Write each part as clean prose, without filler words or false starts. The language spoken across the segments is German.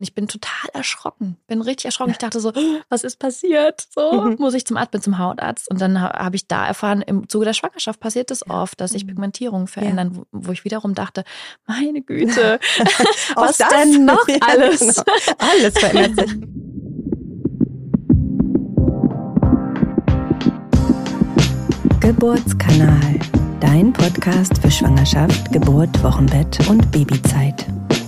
Ich bin total erschrocken, bin richtig erschrocken. Ich dachte so, was ist passiert? So muss ich zum Arzt, bin zum Hautarzt. Und dann habe ich da erfahren, im Zuge der Schwangerschaft passiert es oft, dass sich Pigmentierungen verändern, wo ich wiederum dachte, meine Güte, was denn noch alles? Genau. Alles verändert sich. Geburtskanal, dein Podcast für Schwangerschaft, Geburt, Wochenbett und Babyzeit.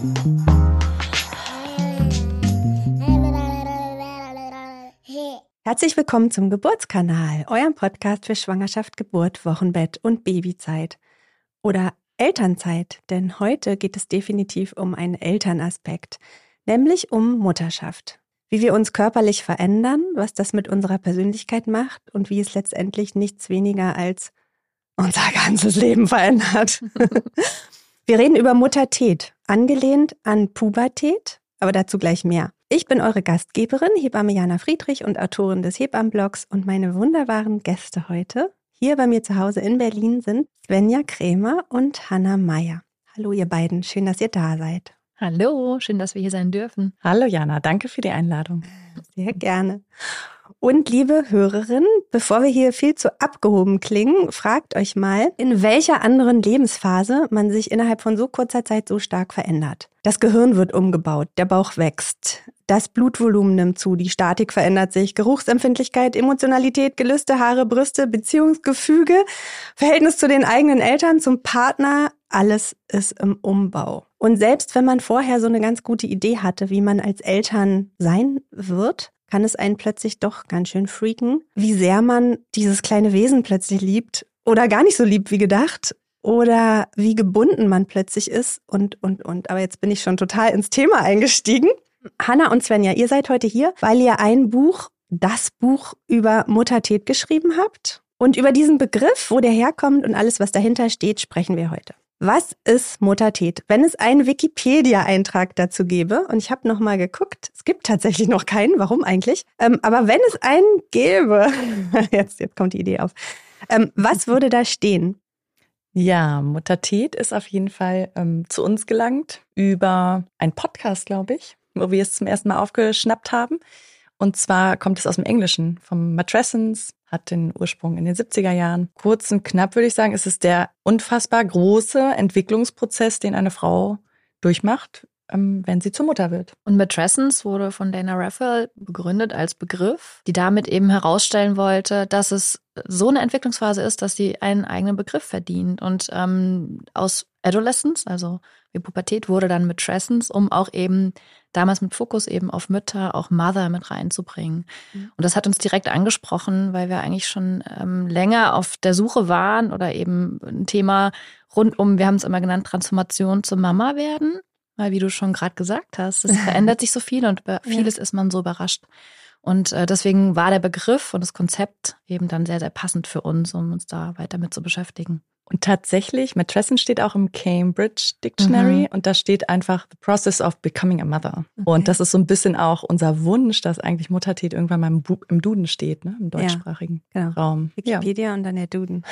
Herzlich willkommen zum Geburtskanal, eurem Podcast für Schwangerschaft, Geburt, Wochenbett und Babyzeit. Oder Elternzeit, denn heute geht es definitiv um einen Elternaspekt, nämlich um Mutterschaft. Wie wir uns körperlich verändern, was das mit unserer Persönlichkeit macht und wie es letztendlich nichts weniger als unser ganzes Leben verändert. Wir reden über Muttertät, angelehnt an Pubertät, aber dazu gleich mehr. Ich bin eure Gastgeberin, Hebamme Jana Friedrich und Autorin des Hebammenblogs, und meine wunderbaren Gäste heute hier bei mir zu Hause in Berlin sind Svenja Krämer und Hanna Meyer. Hallo ihr beiden, schön, dass ihr da seid. Hallo, schön, dass wir hier sein dürfen. Hallo Jana, danke für die Einladung. Sehr gerne. Und liebe Hörerinnen, bevor wir hier viel zu abgehoben klingen, fragt euch mal, in welcher anderen Lebensphase man sich innerhalb von so kurzer Zeit so stark verändert. Das Gehirn wird umgebaut, der Bauch wächst, das Blutvolumen nimmt zu, die Statik verändert sich, Geruchsempfindlichkeit, Emotionalität, Gelüste, Haare, Brüste, Beziehungsgefüge, Verhältnis zu den eigenen Eltern, zum Partner, alles ist im Umbau. Und selbst wenn man vorher so eine ganz gute Idee hatte, wie man als Eltern sein wird, kann es einen plötzlich doch ganz schön freaken, wie sehr man dieses kleine Wesen plötzlich liebt oder gar nicht so liebt wie gedacht oder wie gebunden man plötzlich ist und. Aber jetzt bin ich schon total ins Thema eingestiegen. Hanna und Svenja, ihr seid heute hier, weil ihr das Buch über Muttertät geschrieben habt. Und über diesen Begriff, wo der herkommt und alles, was dahinter steht, sprechen wir heute. Was ist Muttertät? Wenn es einen Wikipedia-Eintrag dazu gäbe, und ich habe nochmal geguckt, es gibt tatsächlich noch keinen, warum eigentlich? Aber wenn es einen gäbe, jetzt kommt die Idee auf, was würde da stehen? Ja, Muttertät ist auf jeden Fall zu uns gelangt über einen Podcast, glaube ich, wo wir es zum ersten Mal aufgeschnappt haben. Und zwar kommt es aus dem Englischen, vom Matrescence, hat den Ursprung in den 70er Jahren. Kurz und knapp würde ich sagen, ist es der unfassbar große Entwicklungsprozess, den eine Frau durchmacht, wenn sie zur Mutter wird. Und Matrescence wurde von Dana Raphael begründet als Begriff, die damit eben herausstellen wollte, dass es so eine Entwicklungsphase ist, dass sie einen eigenen Begriff verdient. Und aus Adolescence, also wie Pubertät, wurde dann Matrescence, um auch eben damals mit Fokus eben auf Mütter, auch Mother mit reinzubringen. Und das hat uns direkt angesprochen, weil wir eigentlich schon länger auf der Suche waren oder eben ein Thema rund um, wir haben es immer genannt, Transformation zur Mama werden. Weil, wie du schon gerade gesagt hast, es verändert sich so viel und über vieles ist man so überrascht. Und deswegen war der Begriff und das Konzept eben dann sehr, sehr passend für uns, um uns da weiter mit zu beschäftigen. Und tatsächlich, Matrescence steht auch im Cambridge Dictionary und da steht einfach the process of becoming a mother. Okay. Und das ist so ein bisschen auch unser Wunsch, dass eigentlich Muttertät irgendwann mal im Duden steht, ne? Im deutschsprachigen Raum. Wikipedia und dann der Duden.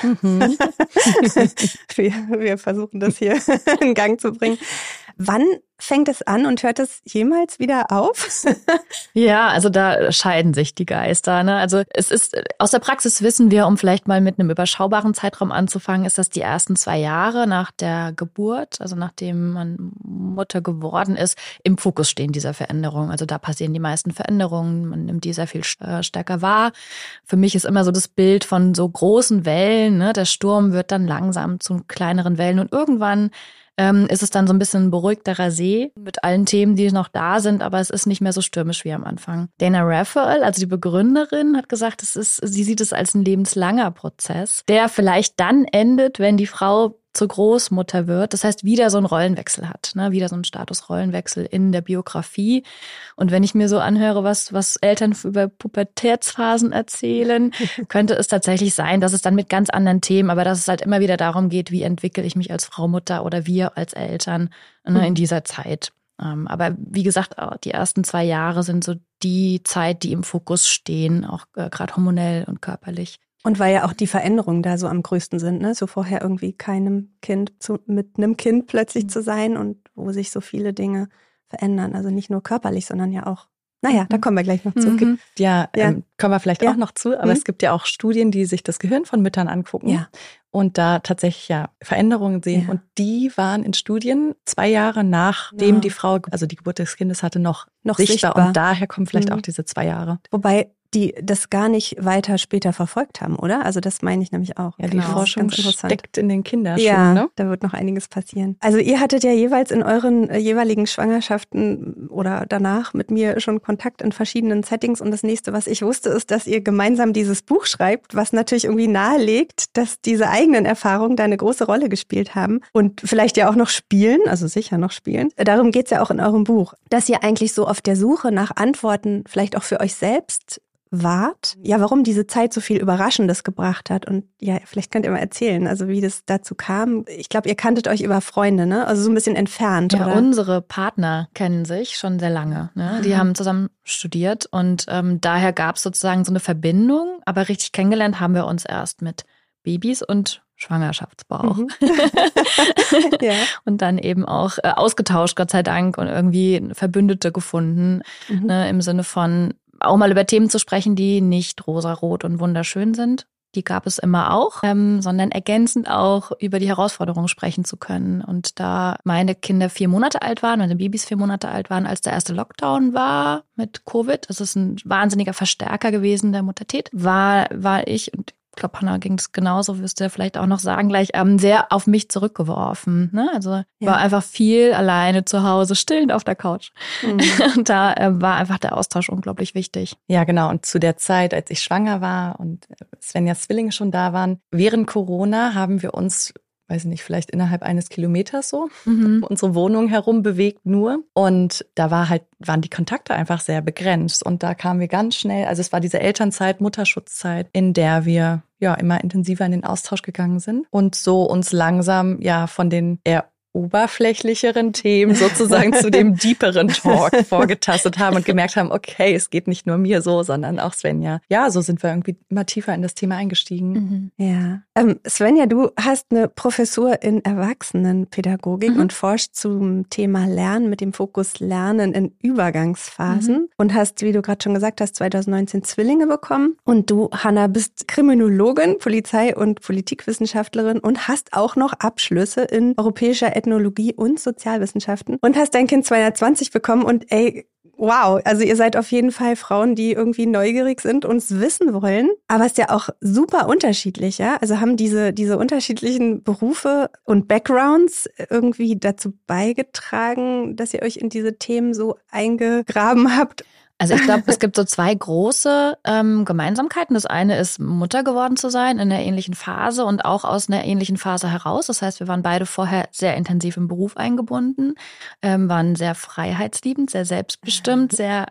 Wir versuchen das hier in Gang zu bringen. Wann fängt es an und hört es jemals wieder auf? Ja, also da scheiden sich die Geister, ne? Also es ist, aus der Praxis wissen wir, um vielleicht mal mit einem überschaubaren Zeitraum anzufangen, ist das die ersten 2 Jahre nach der Geburt, also nachdem man Mutter geworden ist, im Fokus stehen dieser Veränderungen. Also da passieren die meisten Veränderungen, man nimmt die sehr viel stärker wahr. Für mich ist immer so das Bild von so großen Wellen, ne? Der Sturm wird dann langsam zu kleineren Wellen und irgendwann ist es dann so ein bisschen ein beruhigterer See mit allen Themen, die noch da sind, aber es ist nicht mehr so stürmisch wie am Anfang. Dana Raphael, also die Begründerin, hat gesagt, sie sieht es als ein lebenslanger Prozess, der vielleicht dann endet, wenn die Frau zur Großmutter wird. Das heißt, wieder so einen Rollenwechsel hat, ne? Wieder so einen Statusrollenwechsel in der Biografie. Und wenn ich mir so anhöre, was Eltern über Pubertätsphasen erzählen, könnte es tatsächlich sein, dass es dann mit ganz anderen Themen, aber dass es halt immer wieder darum geht, wie entwickle ich mich als Frau, Mutter oder wir als Eltern, ne, in dieser Zeit. Aber wie gesagt, die ersten 2 Jahre sind so die Zeit, die im Fokus stehen, auch gerade hormonell und körperlich. Und weil ja auch die Veränderungen da so am größten sind, ne? So vorher irgendwie mit einem Kind plötzlich zu sein und wo sich so viele Dinge verändern. Also nicht nur körperlich, sondern ja auch, naja, da kommen wir gleich noch zu. Kommen wir vielleicht auch noch zu, aber es gibt ja auch Studien, die sich das Gehirn von Müttern angucken und da tatsächlich Veränderungen sehen. Und die waren in Studien 2 Jahre nachdem die Frau, also die Geburt des Kindes hatte, noch sichtbar. Und daher kommen vielleicht auch diese 2 Jahre. Wobei die das gar nicht weiter später verfolgt haben, oder? Also das meine ich nämlich auch. Ja, die Forschung steckt in den Kinderschuhen. Ja, ne? Da wird noch einiges passieren. Also ihr hattet ja jeweils in euren jeweiligen Schwangerschaften oder danach mit mir schon Kontakt in verschiedenen Settings. Und das nächste, was ich wusste, ist, dass ihr gemeinsam dieses Buch schreibt, was natürlich irgendwie nahelegt, dass diese eigenen Erfahrungen da eine große Rolle gespielt haben und vielleicht ja auch noch spielen, also sicher noch spielen. Darum geht's ja auch in eurem Buch, dass ihr eigentlich so auf der Suche nach Antworten vielleicht auch für euch selbst wart. Ja, warum diese Zeit so viel Überraschendes gebracht hat. Und ja, vielleicht könnt ihr mal erzählen, also wie das dazu kam. Ich glaube, ihr kanntet euch über Freunde, ne? Also so ein bisschen entfernt, ja, oder? Unsere Partner kennen sich schon sehr lange. Ne? Die haben zusammen studiert und daher gab es sozusagen so eine Verbindung. Aber richtig kennengelernt haben wir uns erst mit Babys und Schwangerschaftsbauch. Ja. Und dann eben auch ausgetauscht, Gott sei Dank, und irgendwie Verbündete gefunden, ne? Im Sinne von auch mal über Themen zu sprechen, die nicht rosarot und wunderschön sind. Die gab es immer auch, sondern ergänzend auch über die Herausforderungen sprechen zu können. Und da meine Kinder 4 Monate alt waren, meine Babys 4 Monate alt waren, als der erste Lockdown war mit Covid, das ist ein wahnsinniger Verstärker gewesen der Muttertät, war ich, und ich glaube, Hannah ging es genauso, wirst du ja vielleicht auch noch sagen gleich, sehr auf mich zurückgeworfen. Ne? Also war einfach viel alleine zu Hause, stillend auf der Couch. Und da war einfach der Austausch unglaublich wichtig. Ja, genau. Und zu der Zeit, als ich schwanger war und Svenjas Zwillinge schon da waren, während Corona haben wir uns, weiß nicht, vielleicht innerhalb eines Kilometers so, unsere Wohnung herum bewegt nur. Und da waren die Kontakte einfach sehr begrenzt. Und da kamen wir ganz schnell, also es war diese Elternzeit, Mutterschutzzeit, in der wir immer intensiver in den Austausch gegangen sind und so uns langsam von den eher oberflächlicheren Themen sozusagen zu dem deeperen Talk vorgetastet haben und gemerkt haben, okay, es geht nicht nur mir so, sondern auch Svenja. Ja, so sind wir irgendwie immer tiefer in das Thema eingestiegen. Ja. Svenja, du hast eine Professur in Erwachsenenpädagogik und forschst zum Thema Lernen mit dem Fokus Lernen in Übergangsphasen und hast, wie du gerade schon gesagt hast, 2019 Zwillinge bekommen. Und du, Hannah, bist Kriminologin, Polizei- und Politikwissenschaftlerin und hast auch noch Abschlüsse in europäischer Ethnologie und Sozialwissenschaften und hast dein Kind 220 bekommen und wow, also ihr seid auf jeden Fall Frauen, die irgendwie neugierig sind und es wissen wollen, aber es ist ja auch super unterschiedlich, ja? Also haben diese unterschiedlichen Berufe und Backgrounds irgendwie dazu beigetragen, dass ihr euch in diese Themen so eingegraben habt? Also ich glaube, es gibt so 2 große Gemeinsamkeiten. Das eine ist, Mutter geworden zu sein in einer ähnlichen Phase und auch aus einer ähnlichen Phase heraus. Das heißt, wir waren beide vorher sehr intensiv im Beruf eingebunden, waren sehr freiheitsliebend, sehr selbstbestimmt, sehr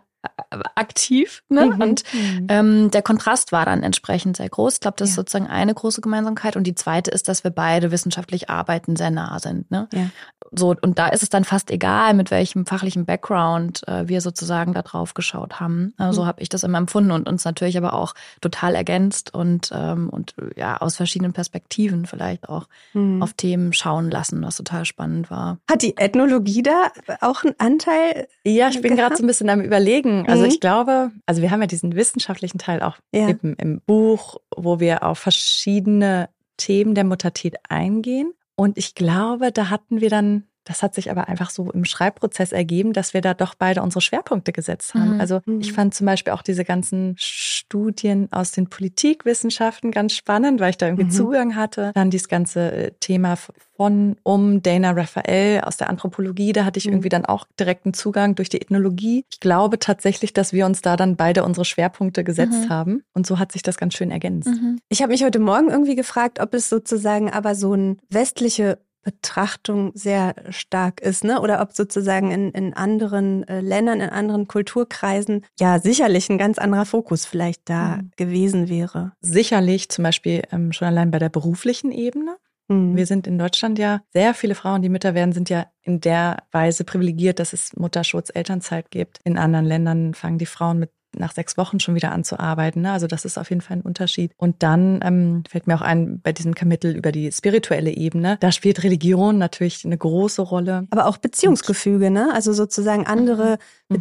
aktiv. Ne? Und der Kontrast war dann entsprechend sehr groß. Ich glaube, das ist sozusagen eine große Gemeinsamkeit. Und die zweite ist, dass wir beide wissenschaftlich arbeiten, sehr nah sind. Ne? Ja. So, und da ist es dann fast egal, mit welchem fachlichen Background wir sozusagen da drauf geschaut haben. So habe ich das immer empfunden und uns natürlich aber auch total ergänzt und aus verschiedenen Perspektiven vielleicht auch auf Themen schauen lassen, was total spannend war. Hat die Ethnologie da auch einen Anteil? Ja, ich bin gerade so ein bisschen am Überlegen. Also ich glaube, wir haben ja diesen wissenschaftlichen Teil auch eben im Buch, wo wir auf verschiedene Themen der Muttertät eingehen. Und ich glaube, da hatten wir dann, das hat sich aber einfach so im Schreibprozess ergeben, dass wir da doch beide unsere Schwerpunkte gesetzt haben. Also ich fand zum Beispiel auch diese ganzen Studien aus den Politikwissenschaften ganz spannend, weil ich da irgendwie Zugang hatte. Dann dieses ganze Thema um Dana Raphael aus der Anthropologie, da hatte ich irgendwie dann auch direkten Zugang durch die Ethnologie. Ich glaube tatsächlich, dass wir uns da dann beide unsere Schwerpunkte gesetzt haben und so hat sich das ganz schön ergänzt. Ich habe mich heute Morgen irgendwie gefragt, ob es sozusagen aber so eine westliche Betrachtung sehr stark ist, ne? Oder ob sozusagen in anderen Ländern, in anderen Kulturkreisen ja sicherlich ein ganz anderer Fokus vielleicht da gewesen wäre. Sicherlich, zum Beispiel schon allein bei der beruflichen Ebene. Wir sind in Deutschland ja, sehr viele Frauen, die Mütter werden, sind ja in der Weise privilegiert, dass es Mutterschutz, Elternzeit gibt. In anderen Ländern fangen die Frauen mit nach 6 Wochen schon wieder anzuarbeiten. Ne? Also das ist auf jeden Fall ein Unterschied. Und dann fällt mir auch ein, bei diesem Kapitel über die spirituelle Ebene, da spielt Religion natürlich eine große Rolle. Aber auch Beziehungsgefüge, ne? Also sozusagen andere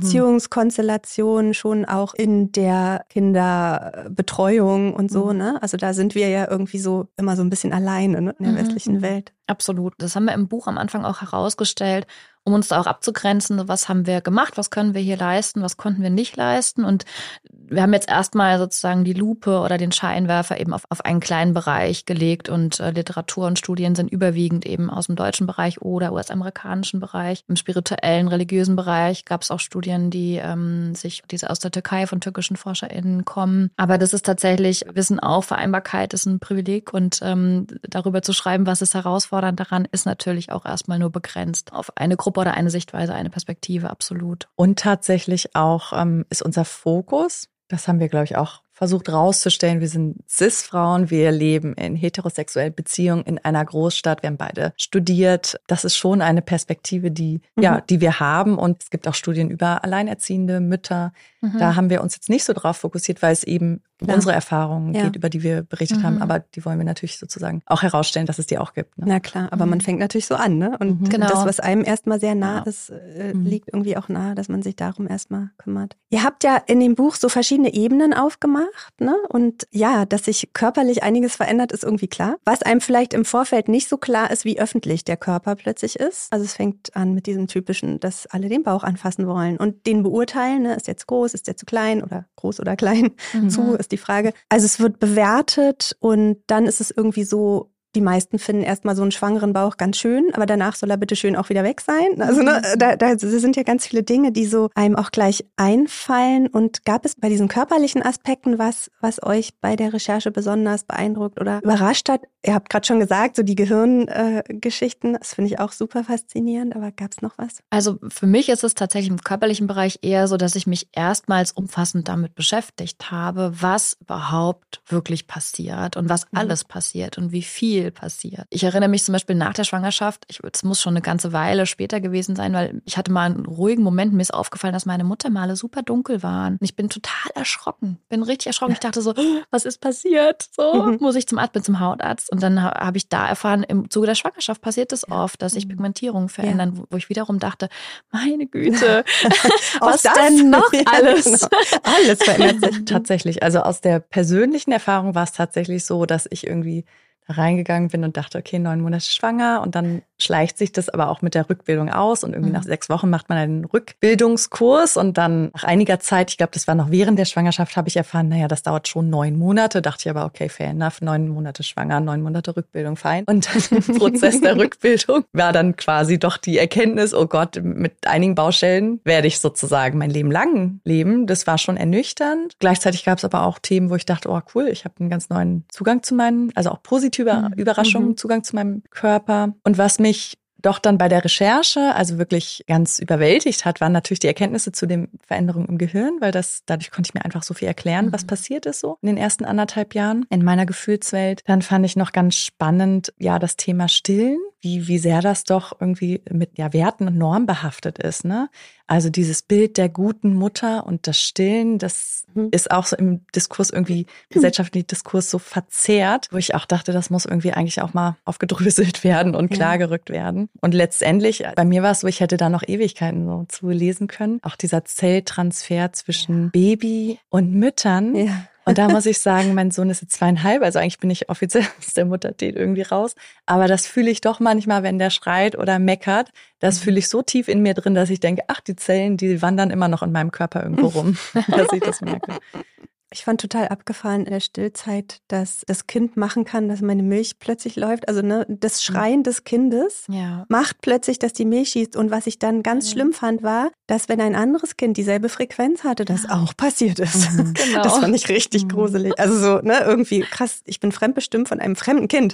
Beziehungskonstellationen schon auch in der Kinderbetreuung und so, ne? Also da sind wir ja irgendwie so immer so ein bisschen alleine, ne? In der westlichen Welt. Absolut. Das haben wir im Buch am Anfang auch herausgestellt, um uns da auch abzugrenzen, was haben wir gemacht, was können wir hier leisten, was konnten wir nicht leisten. Und wir haben jetzt erstmal sozusagen die Lupe oder den Scheinwerfer eben auf einen kleinen Bereich gelegt und Literatur und Studien sind überwiegend eben aus dem deutschen Bereich oder US-amerikanischen Bereich. Im spirituellen, religiösen Bereich gab es auch Studien, die diese aus der Türkei von türkischen ForscherInnen kommen. Aber das ist tatsächlich, Wissen auch, Vereinbarkeit ist ein Privileg und darüber zu schreiben, was ist herausfordernd daran, ist natürlich auch erstmal nur begrenzt auf eine Gruppe oder eine Sichtweise, eine Perspektive, absolut. Und tatsächlich auch ist unser Fokus, das haben wir, glaube ich, auch versucht rauszustellen, wir sind Cis-Frauen, wir leben in heterosexuellen Beziehungen in einer Großstadt, wir haben beide studiert. Das ist schon eine Perspektive, die wir haben. Und es gibt auch Studien über alleinerziehende Mütter. Da haben wir uns jetzt nicht so drauf fokussiert, weil es eben unsere Erfahrungen geht, über die wir berichtet haben. Aber die wollen wir natürlich sozusagen auch herausstellen, dass es die auch gibt. Ne? Na klar, aber man fängt natürlich so an, ne? Und das, was einem erstmal sehr nah ist, liegt irgendwie auch nahe, dass man sich darum erstmal kümmert. Ihr habt ja in dem Buch so verschiedene Ebenen aufgemacht, ne? Und ja, dass sich körperlich einiges verändert, ist irgendwie klar. Was einem vielleicht im Vorfeld nicht so klar ist, wie öffentlich der Körper plötzlich ist. Also es fängt an mit diesem typischen, dass alle den Bauch anfassen wollen und den beurteilen, ne? Ist der zu groß, ist der zu klein oder groß oder klein? Zu ist die Frage. Also es wird bewertet und dann ist es irgendwie so, die meisten finden erstmal so einen schwangeren Bauch ganz schön, aber danach soll er bitte schön auch wieder weg sein. Also da sind ja ganz viele Dinge, die so einem auch gleich einfallen. Und gab es bei diesen körperlichen Aspekten was euch bei der Recherche besonders beeindruckt oder überrascht hat? Ihr habt gerade schon gesagt, so die Gehirngeschichten, das finde ich auch super faszinierend, aber gab es noch was? Also für mich ist es tatsächlich im körperlichen Bereich eher so, dass ich mich erstmals umfassend damit beschäftigt habe, was überhaupt wirklich passiert und was alles passiert und wie viel passiert. Ich erinnere mich zum Beispiel nach der Schwangerschaft, es muss schon eine ganze Weile später gewesen sein, weil ich hatte mal einen ruhigen Moment, mir ist aufgefallen, dass meine Muttermale super dunkel waren. Und ich bin total erschrocken, bin richtig erschrocken. Ich dachte so, was ist passiert? So, muss ich zum Arzt, bin zum Hautarzt. Und dann habe ich da erfahren, im Zuge der Schwangerschaft passiert es oft, dass sich Pigmentierungen verändern, wo ich wiederum dachte, meine Güte, was denn noch alles? Genau. Alles verändert sich. Tatsächlich, also aus der persönlichen Erfahrung war es tatsächlich so, dass ich irgendwie reingegangen bin und dachte, okay, 9 Monate schwanger und dann schleicht sich das aber auch mit der Rückbildung aus und irgendwie nach 6 Wochen macht man einen Rückbildungskurs und dann nach einiger Zeit, ich glaube, das war noch während der Schwangerschaft, habe ich erfahren, naja, das dauert schon 9 Monate, dachte ich aber, okay, fair enough, 9 Monate schwanger, 9 Monate Rückbildung, fein. Und dann im Prozess der Rückbildung war dann quasi doch die Erkenntnis, oh Gott, mit einigen Baustellen werde ich sozusagen mein Leben lang leben. Das war schon ernüchternd. Gleichzeitig gab es aber auch Themen, wo ich dachte, oh cool, ich habe einen ganz neuen Zugang zu meinen, also auch positive Überraschungen, Zugang zu meinem Körper. Und was mich doch dann bei der Recherche, also wirklich ganz überwältigt hat, waren natürlich die Erkenntnisse zu den Veränderungen im Gehirn, weil dadurch konnte ich mir einfach so viel erklären, was passiert ist so in den ersten 1,5 Jahren in meiner Gefühlswelt. Dann fand ich noch ganz spannend, ja, das Thema Stillen, wie sehr das doch irgendwie mit Werten und Normen behaftet ist, ne? Also dieses Bild der guten Mutter und das Stillen, das ist auch so im Diskurs irgendwie, gesellschaftlichen Diskurs so verzerrt, wo ich auch dachte, das muss irgendwie eigentlich auch mal aufgedröselt werden und klargerückt werden. Und letztendlich, bei mir war es so, ich hätte da noch Ewigkeiten so zu lesen können. Auch dieser Zelltransfer zwischen Baby und Müttern. Ja. Und da muss ich sagen, mein Sohn ist jetzt 2,5, also eigentlich bin ich offiziell aus der Muttertät irgendwie raus. Aber das fühle ich doch manchmal, wenn der schreit oder meckert. Das fühle ich so tief in mir drin, dass ich denke, ach, die Zellen, die wandern immer noch in meinem Körper irgendwo rum, dass ich das merke. Ich fand total abgefahren in der Stillzeit, dass das Kind machen kann, dass meine Milch plötzlich läuft. Also das Schreien des Kindes macht plötzlich, dass die Milch schießt. Und was ich dann ganz schlimm fand, war, dass wenn ein anderes Kind dieselbe Frequenz hatte, das auch passiert ist. Genau. Das fand ich richtig gruselig. Also so, irgendwie krass, ich bin fremdbestimmt von einem fremden Kind.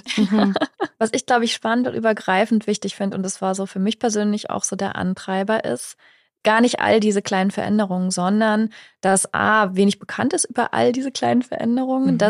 Was ich, glaube ich, spannend und übergreifend wichtig finde, und das war so für mich persönlich auch so der Antreiber ist, gar nicht all diese kleinen Veränderungen, sondern dass wenig bekannt ist über all diese kleinen Veränderungen, dass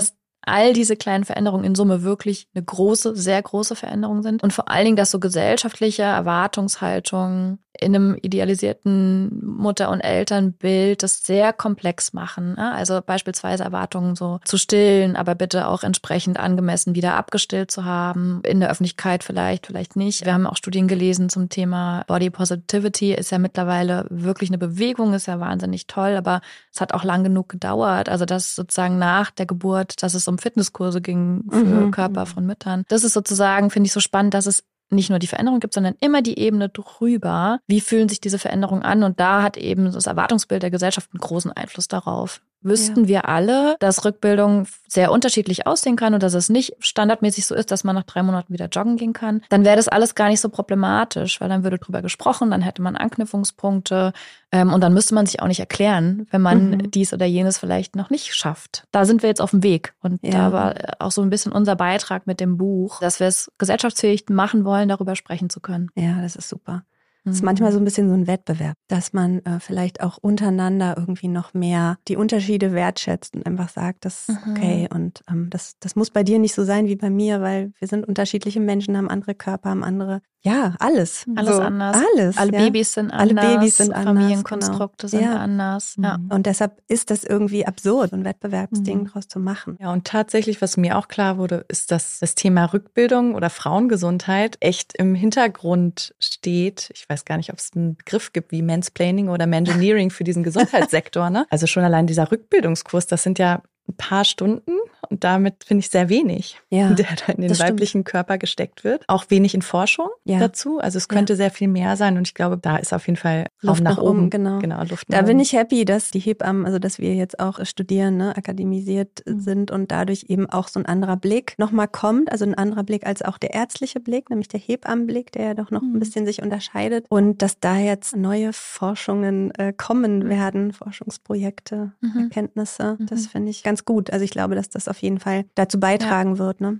all diese kleinen Veränderungen in Summe wirklich eine große, sehr große Veränderung sind. Und vor allen Dingen, dass so gesellschaftliche Erwartungshaltungen in einem idealisierten Mutter- und Elternbild das sehr komplex machen. Also beispielsweise Erwartungen so zu stillen, aber bitte auch entsprechend angemessen wieder abgestillt zu haben. In der Öffentlichkeit vielleicht nicht. Wir haben auch Studien gelesen zum Thema Body Positivity. Ist ja mittlerweile wirklich eine Bewegung, ist ja wahnsinnig toll, aber es hat auch lang genug gedauert. Also dass sozusagen nach der Geburt, dass es um Fitnesskurse ging für Körper von Müttern. Das ist sozusagen, finde ich, so spannend, dass es nicht nur die Veränderung gibt, sondern immer die Ebene drüber. Wie fühlen sich diese Veränderungen an? Und da hat eben das Erwartungsbild der Gesellschaft einen großen Einfluss darauf. Wüssten wir alle, dass Rückbildung sehr unterschiedlich aussehen kann und dass es nicht standardmäßig so ist, dass man nach 3 Monaten wieder joggen gehen kann, dann wäre das alles gar nicht so problematisch, weil dann würde drüber gesprochen, dann hätte man Anknüpfungspunkte und dann müsste man sich auch nicht erklären, wenn man dies oder jenes vielleicht noch nicht schafft. Da sind wir jetzt auf dem Weg und da war auch so ein bisschen unser Beitrag mit dem Buch, dass wir es gesellschaftsfähig machen wollen, darüber sprechen zu können. Ja, das ist super. Das ist manchmal so ein bisschen so ein Wettbewerb, dass man vielleicht auch untereinander irgendwie noch mehr die Unterschiede wertschätzt und einfach sagt, das ist okay und das muss bei dir nicht so sein wie bei mir, weil wir sind unterschiedliche Menschen, haben andere Körper, haben andere, alles. Alles anders. Alles. Alle Babys sind anders. Alle Babys sind anders. Familienkonstrukte sind anders. Ja. Und deshalb ist das irgendwie absurd, ein Wettbewerbsding draus zu machen. Ja, und tatsächlich, was mir auch klar wurde, ist, dass das Thema Rückbildung oder Frauengesundheit echt im Hintergrund steht. Ich weiß gar nicht, ob es einen Begriff gibt wie Mansplaining oder Mangineering für diesen Gesundheitssektor. Ne? Also schon allein dieser Rückbildungskurs, das sind ja ein paar Stunden und damit finde ich sehr wenig, der da in den weiblichen Körper gesteckt wird. Auch wenig in Forschung dazu. Also es könnte sehr viel mehr sein und ich glaube, da ist auf jeden Fall Luft Raum nach oben. Genau, Luft da nach bin oben. ich happy, dass die Hebammen, also dass wir jetzt auch studieren, akademisiert sind und dadurch eben auch so ein anderer Blick nochmal kommt. Also ein anderer Blick als auch der ärztliche Blick, nämlich der Hebammenblick, der ja doch noch ein bisschen sich unterscheidet. Und dass da jetzt neue Forschungen kommen werden, Forschungsprojekte, Erkenntnisse, das finde ich ganz gut. Also ich glaube, dass das auf jeden Fall dazu beitragen wird. Ne?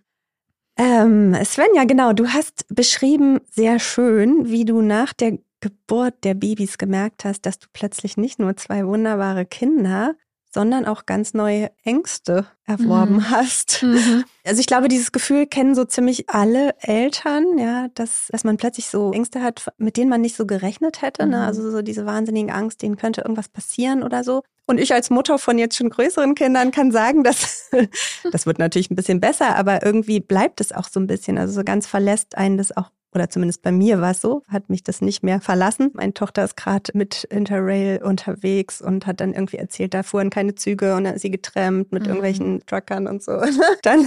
Svenja, genau, du hast beschrieben sehr schön, wie du nach der Geburt der Babys gemerkt hast, dass du plötzlich nicht nur 2 wunderbare Kinder, sondern auch ganz neue Ängste erworben hast. Also ich glaube, dieses Gefühl kennen so ziemlich alle Eltern, ja, dass man plötzlich so Ängste hat, mit denen man nicht so gerechnet hätte. Ne? Also so diese wahnsinnige Angst, denen könnte irgendwas passieren oder so. Und ich als Mutter von jetzt schon größeren Kindern kann sagen, dass das wird natürlich ein bisschen besser, aber irgendwie bleibt es auch so ein bisschen. Also so ganz verlässt einen das auch. Oder zumindest bei mir war es so, hat mich das nicht mehr verlassen. Meine Tochter ist gerade mit Interrail unterwegs und hat dann irgendwie erzählt, da fuhren keine Züge und dann ist sie getrennt mit irgendwelchen Truckern und so. Dann,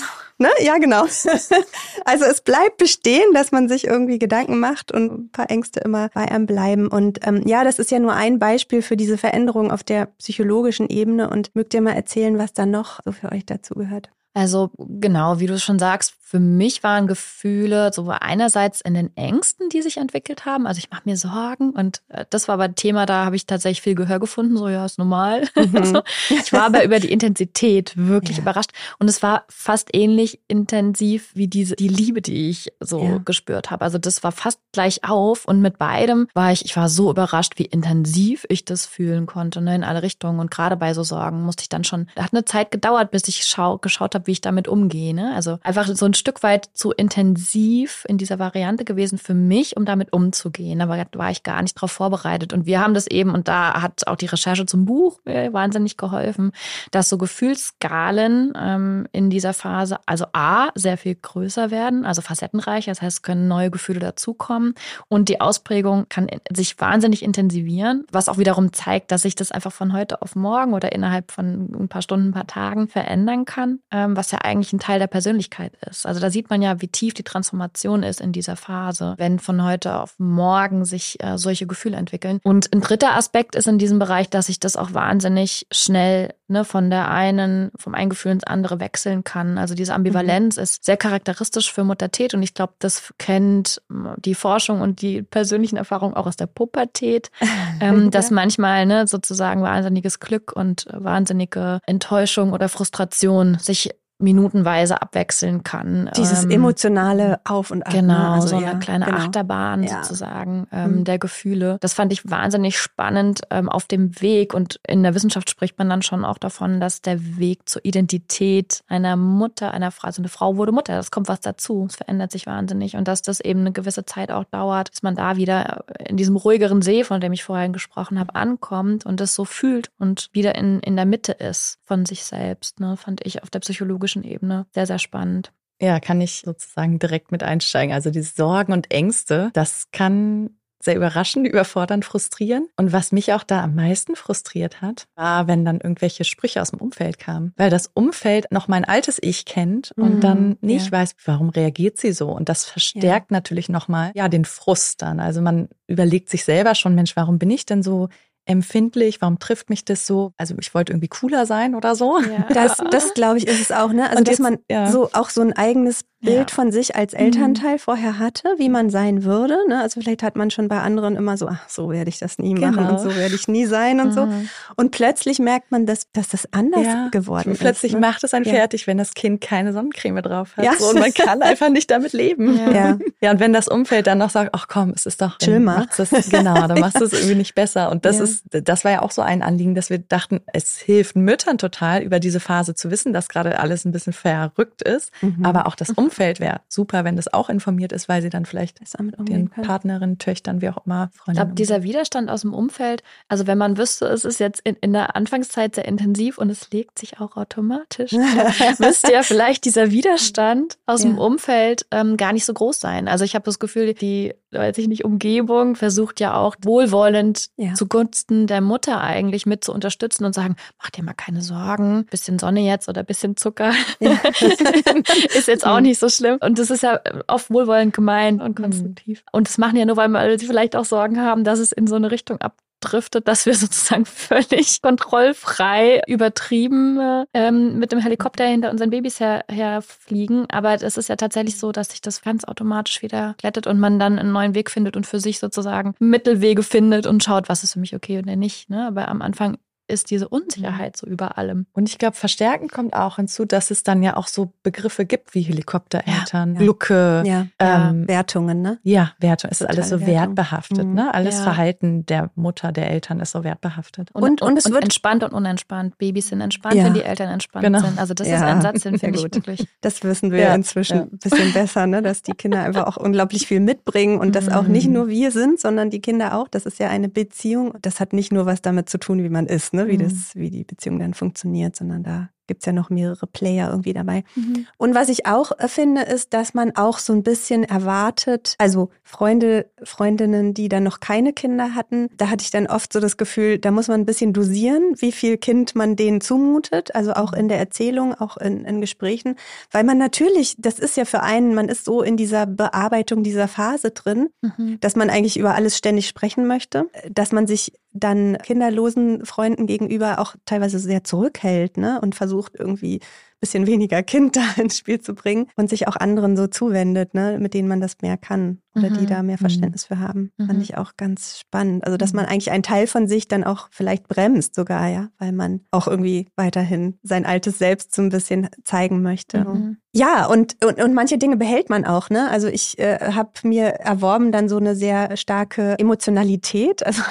ja genau. Also es bleibt bestehen, dass man sich irgendwie Gedanken macht und ein paar Ängste immer bei einem bleiben. Und das ist ja nur ein Beispiel für diese Veränderung auf der psychologischen Ebene. Und mögt ihr mal erzählen, was da noch so für euch dazugehört? Also genau, wie du schon sagst, für mich waren Gefühle so einerseits in den Ängsten, die sich entwickelt haben. Also ich mache mir Sorgen und das war aber ein Thema, da habe ich tatsächlich viel Gehör gefunden. So, ja, ist normal. Also, ich war aber über die Intensität wirklich überrascht. Und es war fast ähnlich intensiv wie die Liebe, die ich so gespürt habe. Also das war fast gleich auf. Und mit beidem ich war so überrascht, wie intensiv ich das fühlen konnte, ne, in alle Richtungen. Und gerade bei so Sorgen musste ich dann schon, hat eine Zeit gedauert, bis ich geschaut habe, wie ich damit umgehe. Ne? Also einfach so ein Stück weit zu intensiv in dieser Variante gewesen für mich, um damit umzugehen. Aber da war ich gar nicht drauf vorbereitet. Und wir haben das eben, und da hat auch die Recherche zum Buch wahnsinnig geholfen, dass so Gefühlsskalen in dieser Phase, also A, sehr viel größer werden, also facettenreicher. Das heißt, es können neue Gefühle dazukommen. Und die Ausprägung kann sich wahnsinnig intensivieren, was auch wiederum zeigt, dass sich das einfach von heute auf morgen oder innerhalb von ein paar Stunden, ein paar Tagen verändern kann, was ja eigentlich ein Teil der Persönlichkeit ist. Also da sieht man ja, wie tief die Transformation ist in dieser Phase, wenn von heute auf morgen sich solche Gefühle entwickeln. Und ein dritter Aspekt ist in diesem Bereich, dass sich das auch wahnsinnig schnell vom einen Gefühl ins andere wechseln kann. Also diese Ambivalenz ist sehr charakteristisch für Muttertät und ich glaube, das kennt die Forschung und die persönlichen Erfahrungen auch aus der Pubertät, dass manchmal sozusagen wahnsinniges Glück und wahnsinnige Enttäuschung oder Frustration sich minutenweise abwechseln kann. Dieses emotionale Auf und Ab. Genau, ne? Also, so eine kleine Achterbahn sozusagen der Gefühle. Das fand ich wahnsinnig spannend auf dem Weg. Und in der Wissenschaft spricht man dann schon auch davon, dass der Weg zur Identität einer Mutter, einer Frau, also eine Frau wurde Mutter, das kommt was dazu, es verändert sich wahnsinnig. Und dass das eben eine gewisse Zeit auch dauert, bis man da wieder in diesem ruhigeren See, von dem ich vorhin gesprochen habe, ankommt und das so fühlt und wieder in der Mitte ist von sich selbst. Ne? Fand ich auf der psychologischen Ebene sehr, sehr spannend. Ja, kann ich sozusagen direkt mit einsteigen. Also die Sorgen und Ängste, das kann sehr überraschend, überfordernd, frustrieren. Und was mich auch da am meisten frustriert hat, war, wenn dann irgendwelche Sprüche aus dem Umfeld kamen. Weil das Umfeld noch mein altes Ich kennt und dann nicht weiß, warum reagiert sie so. Und das verstärkt natürlich nochmal den Frust dann. Also man überlegt sich selber schon, Mensch, warum bin ich denn so empfindlich, warum trifft mich das so? Also ich wollte irgendwie cooler sein oder so. Ja. Das glaube ich, ist es auch, ne? Also und dass man so auch so ein eigenes Bild von sich als Elternteil vorher hatte, wie man sein würde. Ne? Also vielleicht hat man schon bei anderen immer so, ach, so werde ich das nie machen und so werde ich nie sein und so. Und plötzlich merkt man, dass das anders geworden ist. Plötzlich macht es einen fertig, wenn das Kind keine Sonnencreme drauf hat. So, und man kann einfach nicht damit leben. Ja, und wenn das Umfeld dann noch sagt, ach komm, es ist doch schlimmer. Genau, dann machst du es irgendwie nicht besser. Und das war ja auch so ein Anliegen, dass wir dachten, es hilft Müttern total, über diese Phase zu wissen, dass gerade alles ein bisschen verrückt ist. Aber auch das Umfeld wäre super, wenn das auch informiert ist, weil sie dann vielleicht den Partnerinnen, Töchtern, wie auch immer, Freundinnen. Ich glaube, dieser Widerstand aus dem Umfeld, also wenn man wüsste, es ist jetzt in der Anfangszeit sehr intensiv und es legt sich auch automatisch, müsste ja vielleicht dieser Widerstand aus dem Umfeld gar nicht so groß sein. Also ich habe das Gefühl, die, weiß ich nicht, Umgebung versucht ja auch wohlwollend zugunsten der Mutter eigentlich mit zu unterstützen und sagen, mach dir mal keine Sorgen, bisschen Sonne jetzt oder bisschen Zucker ist jetzt auch nicht so schlimm. Und das ist ja oft wohlwollend gemeint und konstruktiv. Und das machen ja nur, weil sie vielleicht auch Sorgen haben, dass es in so eine Richtung abdriftet, dass wir sozusagen völlig kontrollfrei übertrieben mit dem Helikopter hinter unseren Babys herfliegen. Aber es ist ja tatsächlich so, dass sich das ganz automatisch wieder glättet und man dann einen neuen Weg findet und für sich sozusagen Mittelwege findet und schaut, was ist für mich okay oder nicht. Ne? Aber am Anfang ist diese Unsicherheit so über allem. Und ich glaube, verstärkend kommt auch hinzu, dass es dann ja auch so Begriffe gibt wie Helikoptereltern, Glucke. Wertungen, ne? Ja, Wertung. Es ist alles so wertbehaftet, ne? Alles Verhalten der Mutter, der Eltern ist so wertbehaftet. Und es wird entspannt und unentspannt. Babys sind entspannt, wenn die Eltern entspannt sind. Also das ist ein Satz, den finde ich wirklich. Das wissen wir inzwischen ein bisschen besser, ne? Dass die Kinder einfach auch unglaublich viel mitbringen und das auch nicht nur wir sind, sondern die Kinder auch. Das ist ja eine Beziehung. Das hat nicht nur was damit zu tun, wie man ist, ne? Wie die Beziehung dann funktioniert, sondern da gibt es ja noch mehrere Player irgendwie dabei. Und was ich auch finde, ist, dass man auch so ein bisschen erwartet, also Freundinnen, die dann noch keine Kinder hatten, da hatte ich dann oft so das Gefühl, da muss man ein bisschen dosieren, wie viel Kind man denen zumutet, also auch in der Erzählung, auch in Gesprächen, weil man natürlich, das ist ja für einen, man ist so in dieser Bearbeitung dieser Phase drin, dass man eigentlich über alles ständig sprechen möchte, dass man sich dann kinderlosen Freunden gegenüber auch teilweise sehr zurückhält, ne, und versucht irgendwie ein bisschen weniger Kind da ins Spiel zu bringen und sich auch anderen so zuwendet, ne, mit denen man das mehr kann oder die da mehr Verständnis für haben. Fand ich auch ganz spannend. Also, dass man eigentlich einen Teil von sich dann auch vielleicht bremst sogar, ja, weil man auch irgendwie weiterhin sein altes Selbst so ein bisschen zeigen möchte. Ja, und manche Dinge behält man auch, ne? Also ich habe mir erworben dann so eine sehr starke Emotionalität, also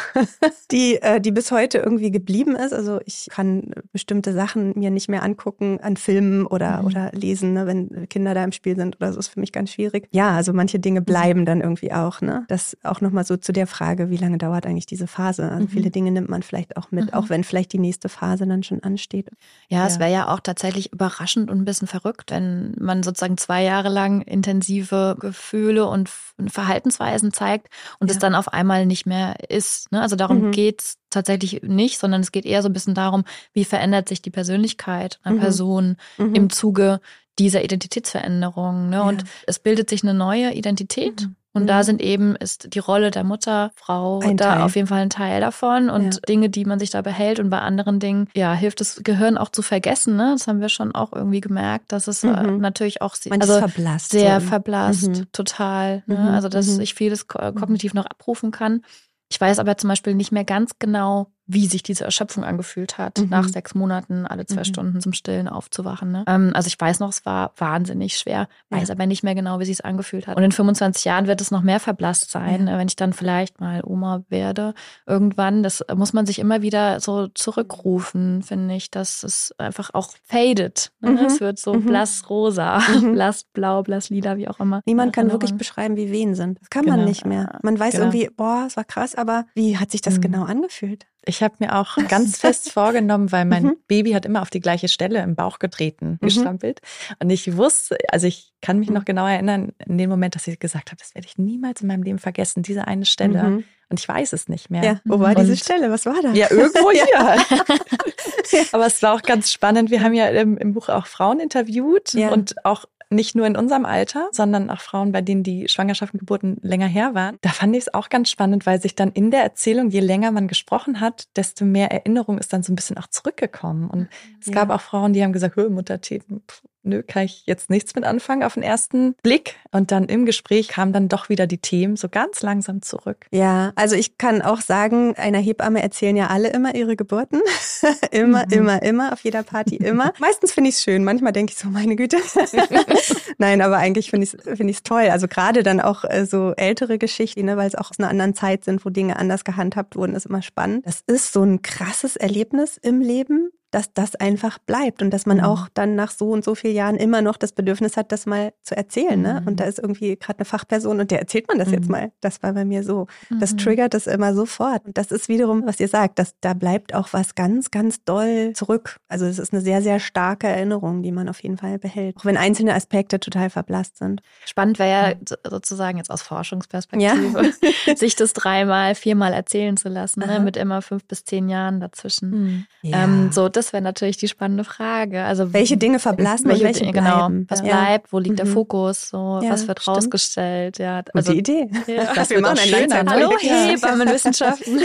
die bis heute irgendwie geblieben ist. Also ich kann bestimmte Sachen mir nicht mehr angucken an Filmen oder lesen, ne, wenn Kinder da im Spiel sind oder so, ist für mich ganz schwierig. Ja, also manche Dinge bleiben dann irgendwie auch, ne? Das auch nochmal so zu der Frage, wie lange dauert eigentlich diese Phase? Also viele Dinge nimmt man vielleicht auch mit, auch wenn vielleicht die nächste Phase dann schon ansteht. Ja, es wäre ja auch tatsächlich überraschend und ein bisschen verrückt, wenn man sozusagen 2 Jahre lang intensive Gefühle und Verhaltensweisen zeigt und es dann auf einmal nicht mehr ist. Ne? Also darum geht's tatsächlich nicht, sondern es geht eher so ein bisschen darum, wie verändert sich die Persönlichkeit einer Person im Zuge dieser Identitätsveränderung. Ne? Und es bildet sich eine neue Identität. Und da ist die Rolle der Mutter, Frau, da auf jeden Fall ein Teil davon und Dinge, die man sich da behält. Und bei anderen Dingen, hilft das Gehirn auch zu vergessen. Ne? Das haben wir schon auch irgendwie gemerkt, dass es natürlich auch verblasst, sehr verblasst, total. Ne? Also, dass ich vieles kognitiv noch abrufen kann. Ich weiß aber zum Beispiel nicht mehr ganz genau, wie sich diese Erschöpfung angefühlt hat, nach 6 Monaten alle 2 Stunden zum Stillen aufzuwachen. Ne? Also ich weiß noch, es war wahnsinnig schwer, weiß aber nicht mehr genau, wie sich es angefühlt hat. Und in 25 Jahren wird es noch mehr verblasst sein, wenn ich dann vielleicht mal Oma werde irgendwann. Das muss man sich immer wieder so zurückrufen, finde ich, dass es einfach auch fadet. Ne? Es wird so blass-rosa, blass-blau, blass-lila, wie auch immer. Niemand kann wirklich beschreiben, wie Wehen sind. Das kann man nicht mehr. Man weiß irgendwie, boah, es war krass, aber wie hat sich das genau angefühlt? Ich habe mir auch ganz fest vorgenommen, weil mein Baby hat immer auf die gleiche Stelle im Bauch getreten, gestrampelt. Und ich wusste, also ich kann mich noch genau erinnern, in dem Moment, dass ich gesagt habe, das werde ich niemals in meinem Leben vergessen, diese eine Stelle. Und ich weiß es nicht mehr. Ja, wo war diese Stelle? Was war da? Ja, irgendwo hier. Aber es war auch ganz spannend. Wir haben ja im Buch auch Frauen interviewt und auch nicht nur in unserem Alter, sondern auch Frauen, bei denen die Schwangerschaften, Geburten länger her waren. Da fand ich es auch ganz spannend, weil sich dann in der Erzählung, je länger man gesprochen hat, desto mehr Erinnerung ist dann so ein bisschen auch zurückgekommen. Und es gab auch Frauen, die haben gesagt, Muttertee, nö, kann ich jetzt nichts mit anfangen auf den ersten Blick. Und dann im Gespräch kamen dann doch wieder die Themen so ganz langsam zurück. Ja, also ich kann auch sagen, einer Hebamme erzählen ja alle immer ihre Geburten. immer, auf jeder Party, immer. Meistens finde ich es schön, manchmal denke ich so, meine Güte. Nein, aber eigentlich finde ich es toll. Also gerade dann auch so ältere Geschichten, ne, weil es auch aus einer anderen Zeit sind, wo Dinge anders gehandhabt wurden, ist immer spannend. Das ist so ein krasses Erlebnis im Leben, dass das einfach bleibt und dass man auch dann nach so und so vielen Jahren immer noch das Bedürfnis hat, das mal zu erzählen. Ne? Und da ist irgendwie gerade eine Fachperson und der erzählt man das jetzt mal. Das war bei mir so. Das triggert das immer sofort. Und das ist wiederum, was ihr sagt, dass da bleibt auch was ganz, ganz doll zurück. Also es ist eine sehr, sehr starke Erinnerung, die man auf jeden Fall behält. Auch wenn einzelne Aspekte total verblasst sind. Spannend wäre ja sozusagen jetzt aus Forschungsperspektive, sich das 3-mal, 4-mal erzählen zu lassen, ne? Mit immer 5 bis 10 Jahren dazwischen. Das wäre natürlich die spannende Frage. Also welche Dinge verblassen und welche bleiben? Genau, was bleibt, wo liegt der Fokus, so, was wird rausgestellt? Ja, also die Idee. Ja. Das wir machen ein Langzeit. Hallo Hebammenwissenschaften.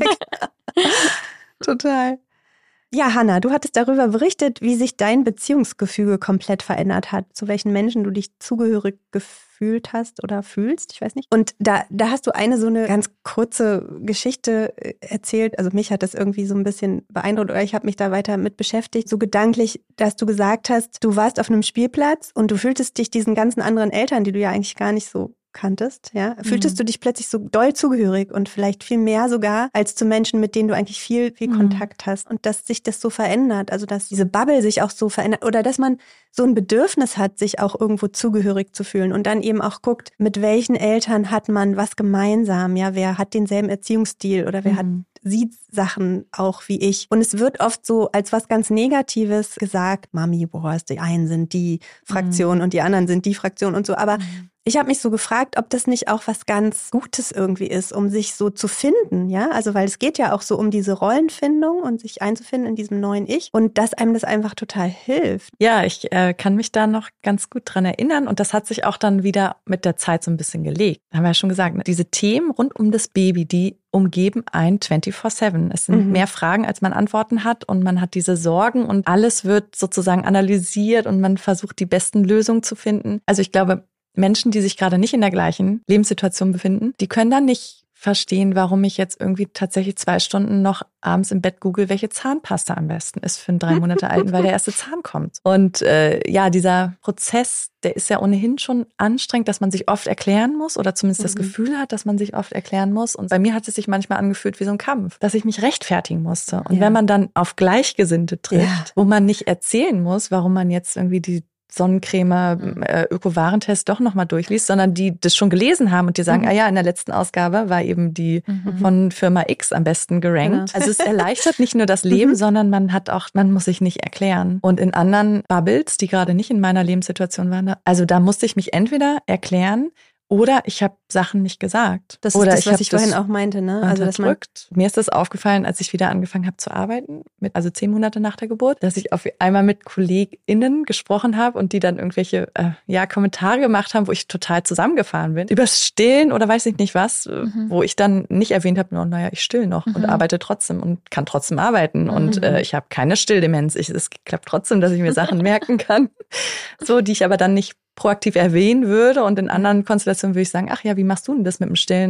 Total. Ja, Hannah, du hattest darüber berichtet, wie sich dein Beziehungsgefüge komplett verändert hat, zu welchen Menschen du dich zugehörig gefühlt hast oder fühlst, ich weiß nicht. Und da hast du so eine ganz kurze Geschichte erzählt, also mich hat das irgendwie so ein bisschen beeindruckt oder ich habe mich da weiter mit beschäftigt, so gedanklich, dass du gesagt hast, du warst auf einem Spielplatz und du fühltest dich diesen ganzen anderen Eltern, die du ja eigentlich gar nicht so kanntest, ja, fühltest du dich plötzlich so doll zugehörig und vielleicht viel mehr sogar als zu Menschen, mit denen du eigentlich viel Kontakt hast und dass sich das so verändert, also dass diese Bubble sich auch so verändert oder dass man so ein Bedürfnis hat, sich auch irgendwo zugehörig zu fühlen und dann eben auch guckt, mit welchen Eltern hat man was gemeinsam, ja, wer hat denselben Erziehungsstil oder wer sieht Sachen auch wie ich. Und es wird oft so als was ganz Negatives gesagt, Mami, boah, die einen sind die Fraktion und die anderen sind die Fraktion und so, aber ich habe mich so gefragt, ob das nicht auch was ganz Gutes irgendwie ist, um sich so zu finden, ja? Also weil es geht ja auch so um diese Rollenfindung und sich einzufinden in diesem neuen Ich und dass einem das einfach total hilft. Ja, ich kann mich da noch ganz gut dran erinnern und das hat sich auch dann wieder mit der Zeit so ein bisschen gelegt. Haben wir ja schon gesagt, ne? Diese Themen rund um das Baby, die umgeben einen 24/7. Es sind mehr Fragen, als man Antworten hat und man hat diese Sorgen und alles wird sozusagen analysiert und man versucht, die besten Lösungen zu finden. Also ich glaube, Menschen, die sich gerade nicht in der gleichen Lebenssituation befinden, die können dann nicht verstehen, warum ich jetzt irgendwie tatsächlich 2 Stunden noch abends im Bett google, welche Zahnpasta am besten ist für einen 3 Monate alten, weil der erste Zahn kommt. Und dieser Prozess, der ist ja ohnehin schon anstrengend, dass man sich oft erklären muss oder zumindest das Gefühl hat, dass man sich oft erklären muss. Und bei mir hat es sich manchmal angefühlt wie so ein Kampf, dass ich mich rechtfertigen musste. Und wenn man dann auf Gleichgesinnte trifft, wo man nicht erzählen muss, warum man jetzt irgendwie die Sonnencreme Öko-Warentest doch nochmal durchliest, sondern die das schon gelesen haben und die sagen, in der letzten Ausgabe war eben die von Firma X am besten gerankt. Also es erleichtert nicht nur das Leben, sondern man muss sich nicht erklären. Und in anderen Bubbles, die gerade nicht in meiner Lebenssituation waren, also da musste ich mich entweder erklären, oder ich habe Sachen nicht gesagt. Das ist das, was ich vorhin auch meinte, ne? Also mir ist das aufgefallen, als ich wieder angefangen habe zu arbeiten, 10 Monate nach der Geburt, dass ich auf einmal mit KollegInnen gesprochen habe und die dann irgendwelche Kommentare gemacht haben, wo ich total zusammengefahren bin. Übers Stillen oder weiß ich nicht was, wo ich dann nicht erwähnt habe, ich still noch und arbeite trotzdem und kann trotzdem arbeiten und ich habe keine Stilldemenz. Es klappt trotzdem, dass ich mir Sachen merken kann, so die ich aber dann nicht proaktiv erwähnen würde und in anderen Konstellationen würde ich sagen, wie machst du denn das mit dem Stillen? Und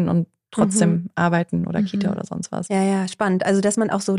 trotzdem arbeiten oder Kita oder sonst was. Ja, spannend. Also, dass man auch so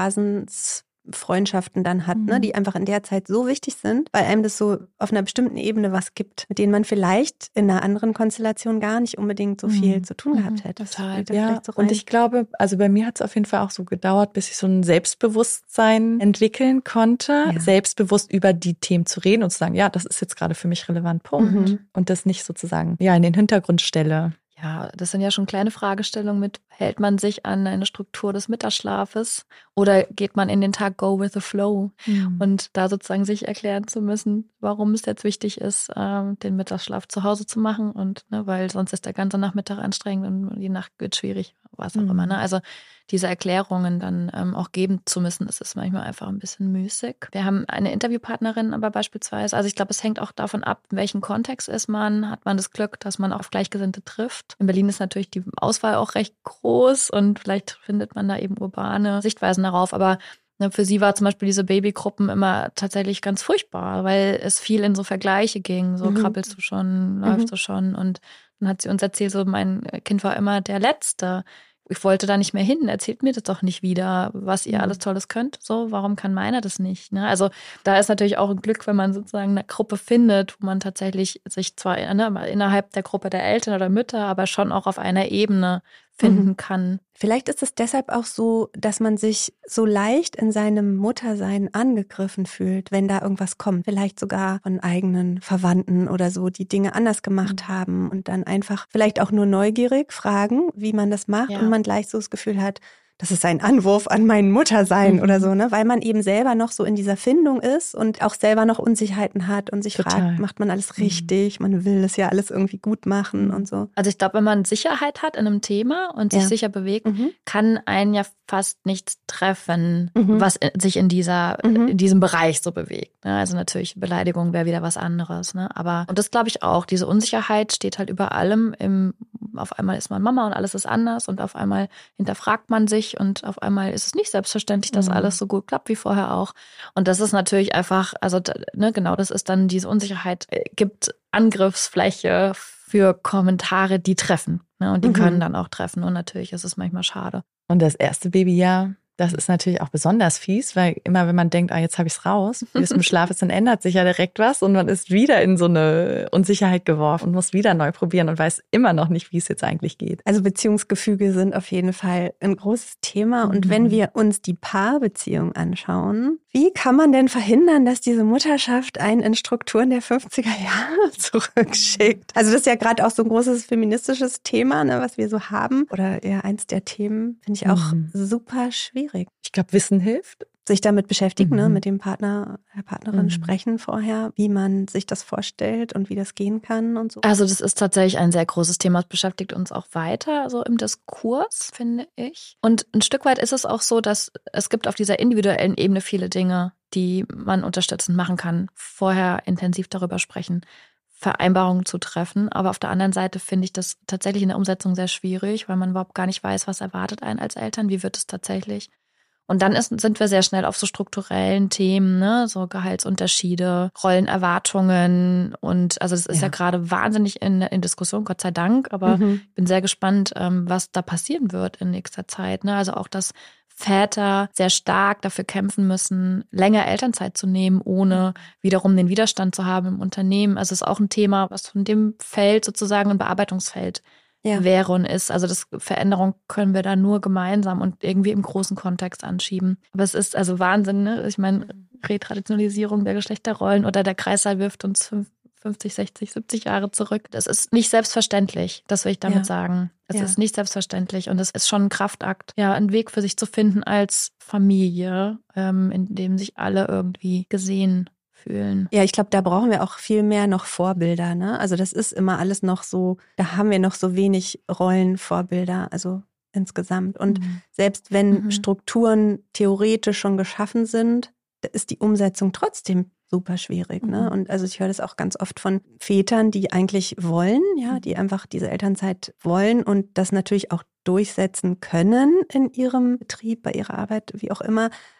Freundschaften dann hat, ne, die einfach in der Zeit so wichtig sind, weil einem das so auf einer bestimmten Ebene was gibt, mit denen man vielleicht in einer anderen Konstellation gar nicht unbedingt so viel zu tun gehabt hätte. Total. Ja, so und ich glaube, also bei mir hat es auf jeden Fall auch so gedauert, bis ich so ein Selbstbewusstsein entwickeln konnte, selbstbewusst über die Themen zu reden und zu sagen, ja, das ist jetzt gerade für mich relevant, Punkt. Und das nicht sozusagen in den Hintergrund stelle. Ja, das sind ja schon kleine Fragestellungen mit, hält man sich an eine Struktur des Mittagsschlafes oder geht man in den Tag go with the flow? Und da sozusagen sich erklären zu müssen, warum es jetzt wichtig ist, den Mittagsschlaf zu Hause zu machen und weil sonst ist der ganze Nachmittag anstrengend und die Nacht wird schwierig, was auch immer. Ne? Also diese Erklärungen dann auch geben zu müssen, das ist manchmal einfach ein bisschen müßig. Wir haben eine Interviewpartnerin aber beispielsweise, also ich glaube, es hängt auch davon ab, in welchem Kontext ist man, hat man das Glück, dass man auf Gleichgesinnte trifft. In Berlin ist natürlich die Auswahl auch recht groß und vielleicht findet man da eben urbane Sichtweisen darauf, aber für sie war zum Beispiel diese Babygruppen immer tatsächlich ganz furchtbar, weil es viel in so Vergleiche ging, so krabbelst du schon, läufst du schon und dann hat sie uns erzählt, so mein Kind war immer der Letzte. Ich wollte da nicht mehr hin, erzählt mir das doch nicht wieder, was ihr alles Tolles könnt. So, warum kann meiner das nicht? Ne? Also da ist natürlich auch ein Glück, wenn man sozusagen eine Gruppe findet, wo man tatsächlich sich zwar innerhalb der Gruppe der Eltern oder Mütter, aber schon auch auf einer Ebene finden kann. Vielleicht ist es deshalb auch so, dass man sich so leicht in seinem Muttersein angegriffen fühlt, wenn da irgendwas kommt. Vielleicht sogar von eigenen Verwandten oder so, die Dinge anders gemacht haben und dann einfach vielleicht auch nur neugierig fragen, wie man das macht und man gleich so das Gefühl hat, das ist ein Anwurf an mein Muttersein oder so, ne? Weil man eben selber noch so in dieser Findung ist und auch selber noch Unsicherheiten hat und sich fragt, macht man alles richtig? Man will das ja alles irgendwie gut machen und so. Also ich glaube, wenn man Sicherheit hat in einem Thema und sich sicher bewegt, kann einen ja fast nichts treffen, was sich in diesem Bereich so bewegt. Ne? Also natürlich, Beleidigung wäre wieder was anderes. Ne? Aber, und das glaube ich auch, diese Unsicherheit steht halt über allem. Auf einmal ist man Mama und alles ist anders und auf einmal hinterfragt man sich und auf einmal ist es nicht selbstverständlich, dass alles so gut klappt wie vorher auch. Und das ist natürlich einfach, also genau, das ist dann diese Unsicherheit, gibt Angriffsfläche für Kommentare, die treffen. Ne? Und die können dann auch treffen und natürlich ist es manchmal schade. Und das erste Babyjahr, das ist natürlich auch besonders fies, weil immer wenn man denkt, jetzt habe ich es raus, wie es im Schlaf ist, dann ändert sich ja direkt was und man ist wieder in so eine Unsicherheit geworfen und muss wieder neu probieren und weiß immer noch nicht, wie es jetzt eigentlich geht. Also Beziehungsgefüge sind auf jeden Fall ein großes Thema und wenn wir uns die Paarbeziehung anschauen, wie kann man denn verhindern, dass diese Mutterschaft einen in Strukturen der 50er Jahre zurückschickt? Also das ist ja gerade auch so ein großes feministisches Thema, ne, was wir so haben oder ja eins der Themen, finde ich auch super schwierig. Ich glaube, Wissen hilft. Sich damit beschäftigen, ne, mit dem Partner, der Partnerin sprechen vorher, wie man sich das vorstellt und wie das gehen kann und so. Also das ist tatsächlich ein sehr großes Thema, das beschäftigt uns auch weiter, so im Diskurs, finde ich. Und ein Stück weit ist es auch so, dass es gibt auf dieser individuellen Ebene viele Dinge, die man unterstützend machen kann. Vorher intensiv darüber sprechen, Vereinbarungen zu treffen. Aber auf der anderen Seite finde ich das tatsächlich in der Umsetzung sehr schwierig, weil man überhaupt gar nicht weiß, was erwartet einen als Eltern, wie wird es tatsächlich. Und dann sind wir sehr schnell auf so strukturellen Themen, ne, so Gehaltsunterschiede, Rollenerwartungen und also das ist ja gerade wahnsinnig in Diskussion, Gott sei Dank, aber ich bin sehr gespannt, was da passieren wird in nächster Zeit, ne, also auch, dass Väter sehr stark dafür kämpfen müssen, länger Elternzeit zu nehmen, ohne wiederum den Widerstand zu haben im Unternehmen. Also es ist auch ein Thema, was von dem Feld sozusagen ein Bearbeitungsfeld wäre und ist. Also das Veränderung können wir da nur gemeinsam und irgendwie im großen Kontext anschieben. Aber es ist also Wahnsinn, ne? Ich meine, Retraditionalisierung der Geschlechterrollen oder der Kreißsaal wirft uns 50, 60, 70 Jahre zurück. Das ist nicht selbstverständlich, das will ich damit sagen. Es ist nicht selbstverständlich und es ist schon ein Kraftakt, einen Weg für sich zu finden als Familie, in dem sich alle irgendwie gesehen fühlen. Ja, ich glaube, da brauchen wir auch viel mehr noch Vorbilder, ne? Also das ist immer alles noch so, da haben wir noch so wenig Rollenvorbilder, also insgesamt. Und selbst wenn Strukturen theoretisch schon geschaffen sind, ist die Umsetzung trotzdem super schwierig, ne? Und also ich höre das auch ganz oft von Vätern, die eigentlich wollen, die einfach diese Elternzeit wollen und das natürlich auch durchsetzen können in ihrem Betrieb, bei ihrer Arbeit, wie auch immer,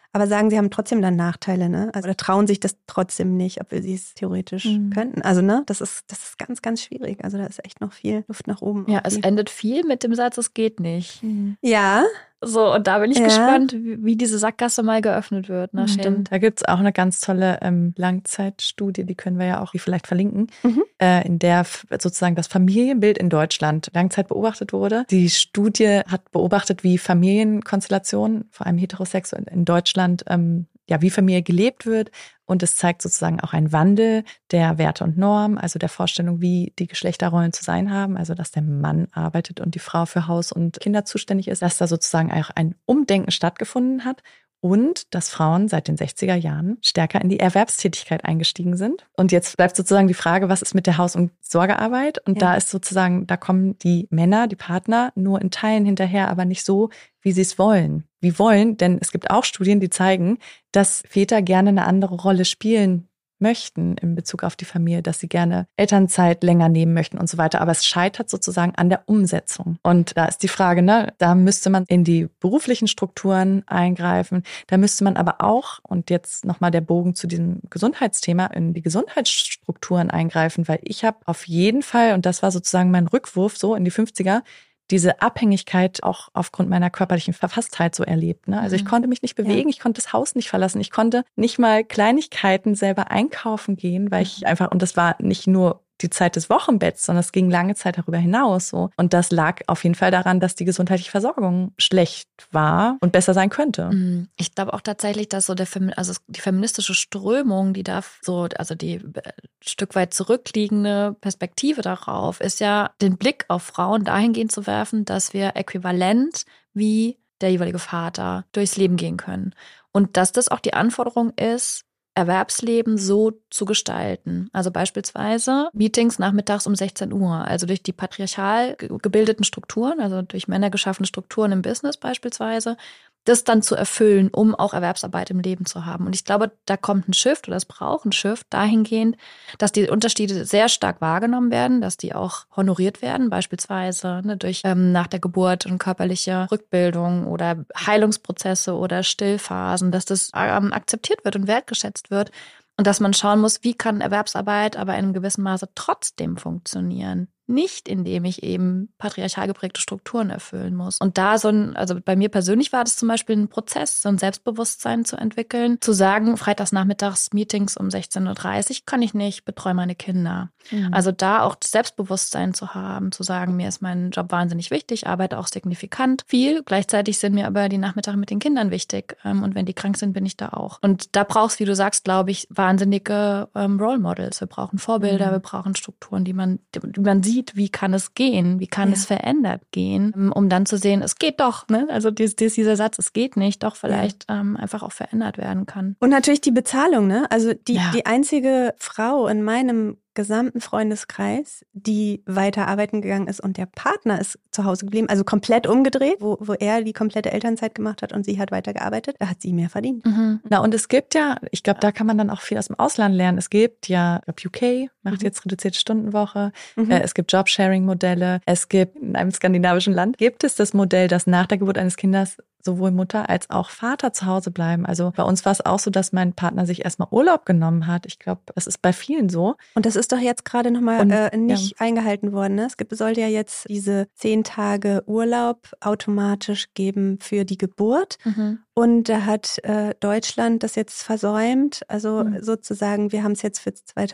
aber sagen, sie haben trotzdem dann Nachteile, ne? Also oder trauen sich das trotzdem nicht, obwohl sie es theoretisch könnten. Also ne, das ist ganz, ganz schwierig. Also da ist echt noch viel Luft nach oben. Ja, es endet viel mit dem Satz, es geht nicht. Ja. So, und da bin ich gespannt, wie diese Sackgasse mal geöffnet wird. Ne? Stimmt. Da gibt es auch eine ganz tolle Langzeitstudie, die können wir ja auch vielleicht verlinken, in der sozusagen das Familienbild in Deutschland Langzeit beobachtet wurde. Die Studie hat beobachtet, wie Familienkonstellationen, vor allem heterosexuell in Deutschland, wie Familie gelebt wird. Und es zeigt sozusagen auch einen Wandel der Werte und Normen, also der Vorstellung, wie die Geschlechterrollen zu sein haben. Also dass der Mann arbeitet und die Frau für Haus und Kinder zuständig ist, dass da sozusagen auch ein Umdenken stattgefunden hat. Und dass Frauen seit den 60er Jahren stärker in die Erwerbstätigkeit eingestiegen sind. Und jetzt bleibt sozusagen die Frage, was ist mit der Haus- und Sorgearbeit? Und da ist sozusagen, da kommen die Männer, die Partner nur in Teilen hinterher, aber nicht so, wie sie es wollen. Wie wollen, denn es gibt auch Studien, die zeigen, dass Väter gerne eine andere Rolle spielen möchten in Bezug auf die Familie, dass sie gerne Elternzeit länger nehmen möchten und so weiter. Aber es scheitert sozusagen an der Umsetzung. Und da ist die Frage, ne, da müsste man in die beruflichen Strukturen eingreifen. Da müsste man aber auch, und jetzt nochmal der Bogen zu diesem Gesundheitsthema, in die Gesundheitsstrukturen eingreifen, weil ich habe auf jeden Fall, und das war sozusagen mein Rückwurf so in die 50er, diese Abhängigkeit auch aufgrund meiner körperlichen Verfasstheit so erlebt. Ne? Also ich konnte mich nicht bewegen, ich konnte das Haus nicht verlassen, ich konnte nicht mal Kleinigkeiten selber einkaufen gehen, weil ich einfach, und das war nicht nur die Zeit des Wochenbetts, sondern es ging lange Zeit darüber hinaus so. Und das lag auf jeden Fall daran, dass die gesundheitliche Versorgung schlecht war und besser sein könnte. Ich glaube auch tatsächlich, dass so die feministische Strömung, die da so, also die Stück weit zurückliegende Perspektive darauf, ist ja, den Blick auf Frauen dahingehend zu werfen, dass wir äquivalent wie der jeweilige Vater durchs Leben gehen können. Und dass das auch die Anforderung ist, Erwerbsleben so zu gestalten. Also beispielsweise Meetings nachmittags um 16 Uhr, also durch die patriarchal gebildeten Strukturen, also durch Männer geschaffene Strukturen im Business beispielsweise, das dann zu erfüllen, um auch Erwerbsarbeit im Leben zu haben. Und ich glaube, da kommt ein Shift oder es braucht ein Shift dahingehend, dass die Unterschiede sehr stark wahrgenommen werden, dass die auch honoriert werden, beispielsweise durch nach der Geburt und körperliche Rückbildung oder Heilungsprozesse oder Stillphasen, dass das akzeptiert wird und wertgeschätzt wird. Und dass man schauen muss, wie kann Erwerbsarbeit aber in einem gewissen Maße trotzdem funktionieren. Nicht, indem ich eben patriarchal geprägte Strukturen erfüllen muss. Und da also bei mir persönlich war das zum Beispiel ein Prozess, so ein Selbstbewusstsein zu entwickeln, zu sagen, freitags nachmittags Meetings um 16:30 Uhr kann ich nicht, betreue meine Kinder. Also da auch das Selbstbewusstsein zu haben, zu sagen, mir ist mein Job wahnsinnig wichtig, arbeite auch signifikant viel. Gleichzeitig sind mir aber die Nachmittage mit den Kindern wichtig. Und wenn die krank sind, bin ich da auch. Und da brauchst, wie du sagst, glaube ich, wahnsinnige Role Models. Wir brauchen Vorbilder, wir brauchen Strukturen, die man sieht, wie kann es gehen, wie kann es verändert gehen, um dann zu sehen, es geht doch, ne? Also dieser Satz, es geht nicht, doch vielleicht einfach auch verändert werden kann. Und natürlich die Bezahlung, ne? Also die einzige Frau in meinem gesamten Freundeskreis, die weiter arbeiten gegangen ist und der Partner ist zu Hause geblieben, also komplett umgedreht, wo er die komplette Elternzeit gemacht hat und sie hat weiter gearbeitet, da hat sie mehr verdient. Na, und es gibt ja, ich glaube, da kann man dann auch viel aus dem Ausland lernen. Es gibt ja, ich glaube, UK macht jetzt reduzierte Stundenwoche, es gibt Jobsharing-Modelle, es gibt in einem skandinavischen Land, gibt es das Modell, dass nach der Geburt eines Kindes sowohl Mutter als auch Vater zu Hause bleiben. Also bei uns war es auch so, dass mein Partner sich erstmal Urlaub genommen hat. Ich glaube, das ist bei vielen so. Und das ist doch jetzt gerade nochmal nicht eingehalten worden. Ne? Sollte ja jetzt diese 10 Tage Urlaub automatisch geben für die Geburt. Und da hat Deutschland das jetzt versäumt. Also sozusagen, wir haben es jetzt für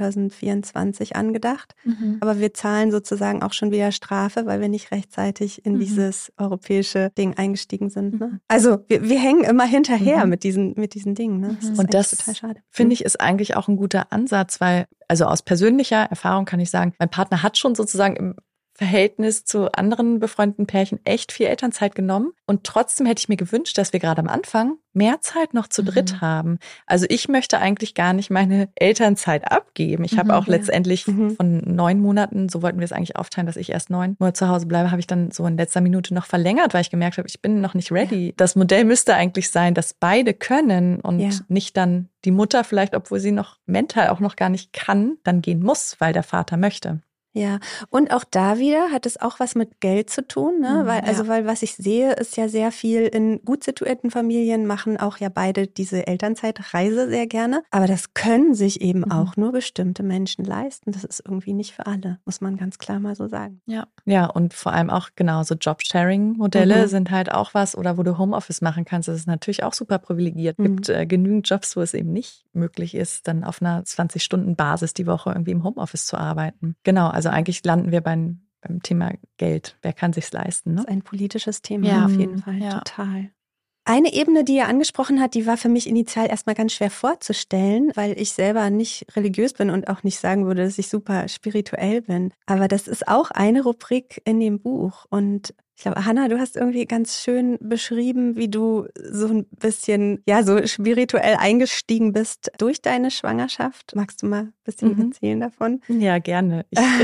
2024 angedacht. Aber wir zahlen sozusagen auch schon wieder Strafe, weil wir nicht rechtzeitig in dieses europäische Ding eingestiegen sind. Ne? Also wir hängen immer hinterher mit diesen Dingen. Ne? Das total schade. Finde ich, ist eigentlich auch ein guter Ansatz, weil, also aus persönlicher Erfahrung kann ich sagen, mein Partner hat schon sozusagen im Verhältnis zu anderen befreundeten Pärchen echt viel Elternzeit genommen. Und trotzdem hätte ich mir gewünscht, dass wir gerade am Anfang mehr Zeit noch zu dritt haben. Also ich möchte eigentlich gar nicht meine Elternzeit abgeben. Ich habe auch letztendlich von 9 Monaten, so wollten wir es eigentlich aufteilen, dass ich erst 9 Monate zu Hause bleibe, habe ich dann so in letzter Minute noch verlängert, weil ich gemerkt habe, ich bin noch nicht ready. Das Modell müsste eigentlich sein, dass beide können und nicht dann die Mutter vielleicht, obwohl sie noch mental auch noch gar nicht kann, dann gehen muss, weil der Vater möchte. Ja, und auch da wieder hat es auch was mit Geld zu tun, ne? Weil was ich sehe, ist ja sehr viel in gut situierten Familien machen auch ja beide diese Elternzeitreise sehr gerne. Aber das können sich eben auch nur bestimmte Menschen leisten. Das ist irgendwie nicht für alle, muss man ganz klar mal so sagen. Ja, und vor allem auch genau so Job-Sharing-Modelle sind halt auch was, oder wo du Homeoffice machen kannst. Das ist natürlich auch super privilegiert. Es gibt genügend Jobs, wo es eben nicht möglich ist, dann auf einer 20-Stunden-Basis die Woche irgendwie im Homeoffice zu arbeiten. Genau, also eigentlich landen wir beim Thema Geld. Wer kann sich's leisten? Ne? Das ist ein politisches Thema auf jeden Fall, total. Eine Ebene, die er angesprochen hat, die war für mich initial erstmal ganz schwer vorzustellen, weil ich selber nicht religiös bin und auch nicht sagen würde, dass ich super spirituell bin. Aber das ist auch eine Rubrik in dem Buch. Und ich glaube, Hannah, du hast irgendwie ganz schön beschrieben, wie du so ein bisschen, so spirituell eingestiegen bist durch deine Schwangerschaft. Magst du mal ein bisschen erzählen davon? Ja, gerne.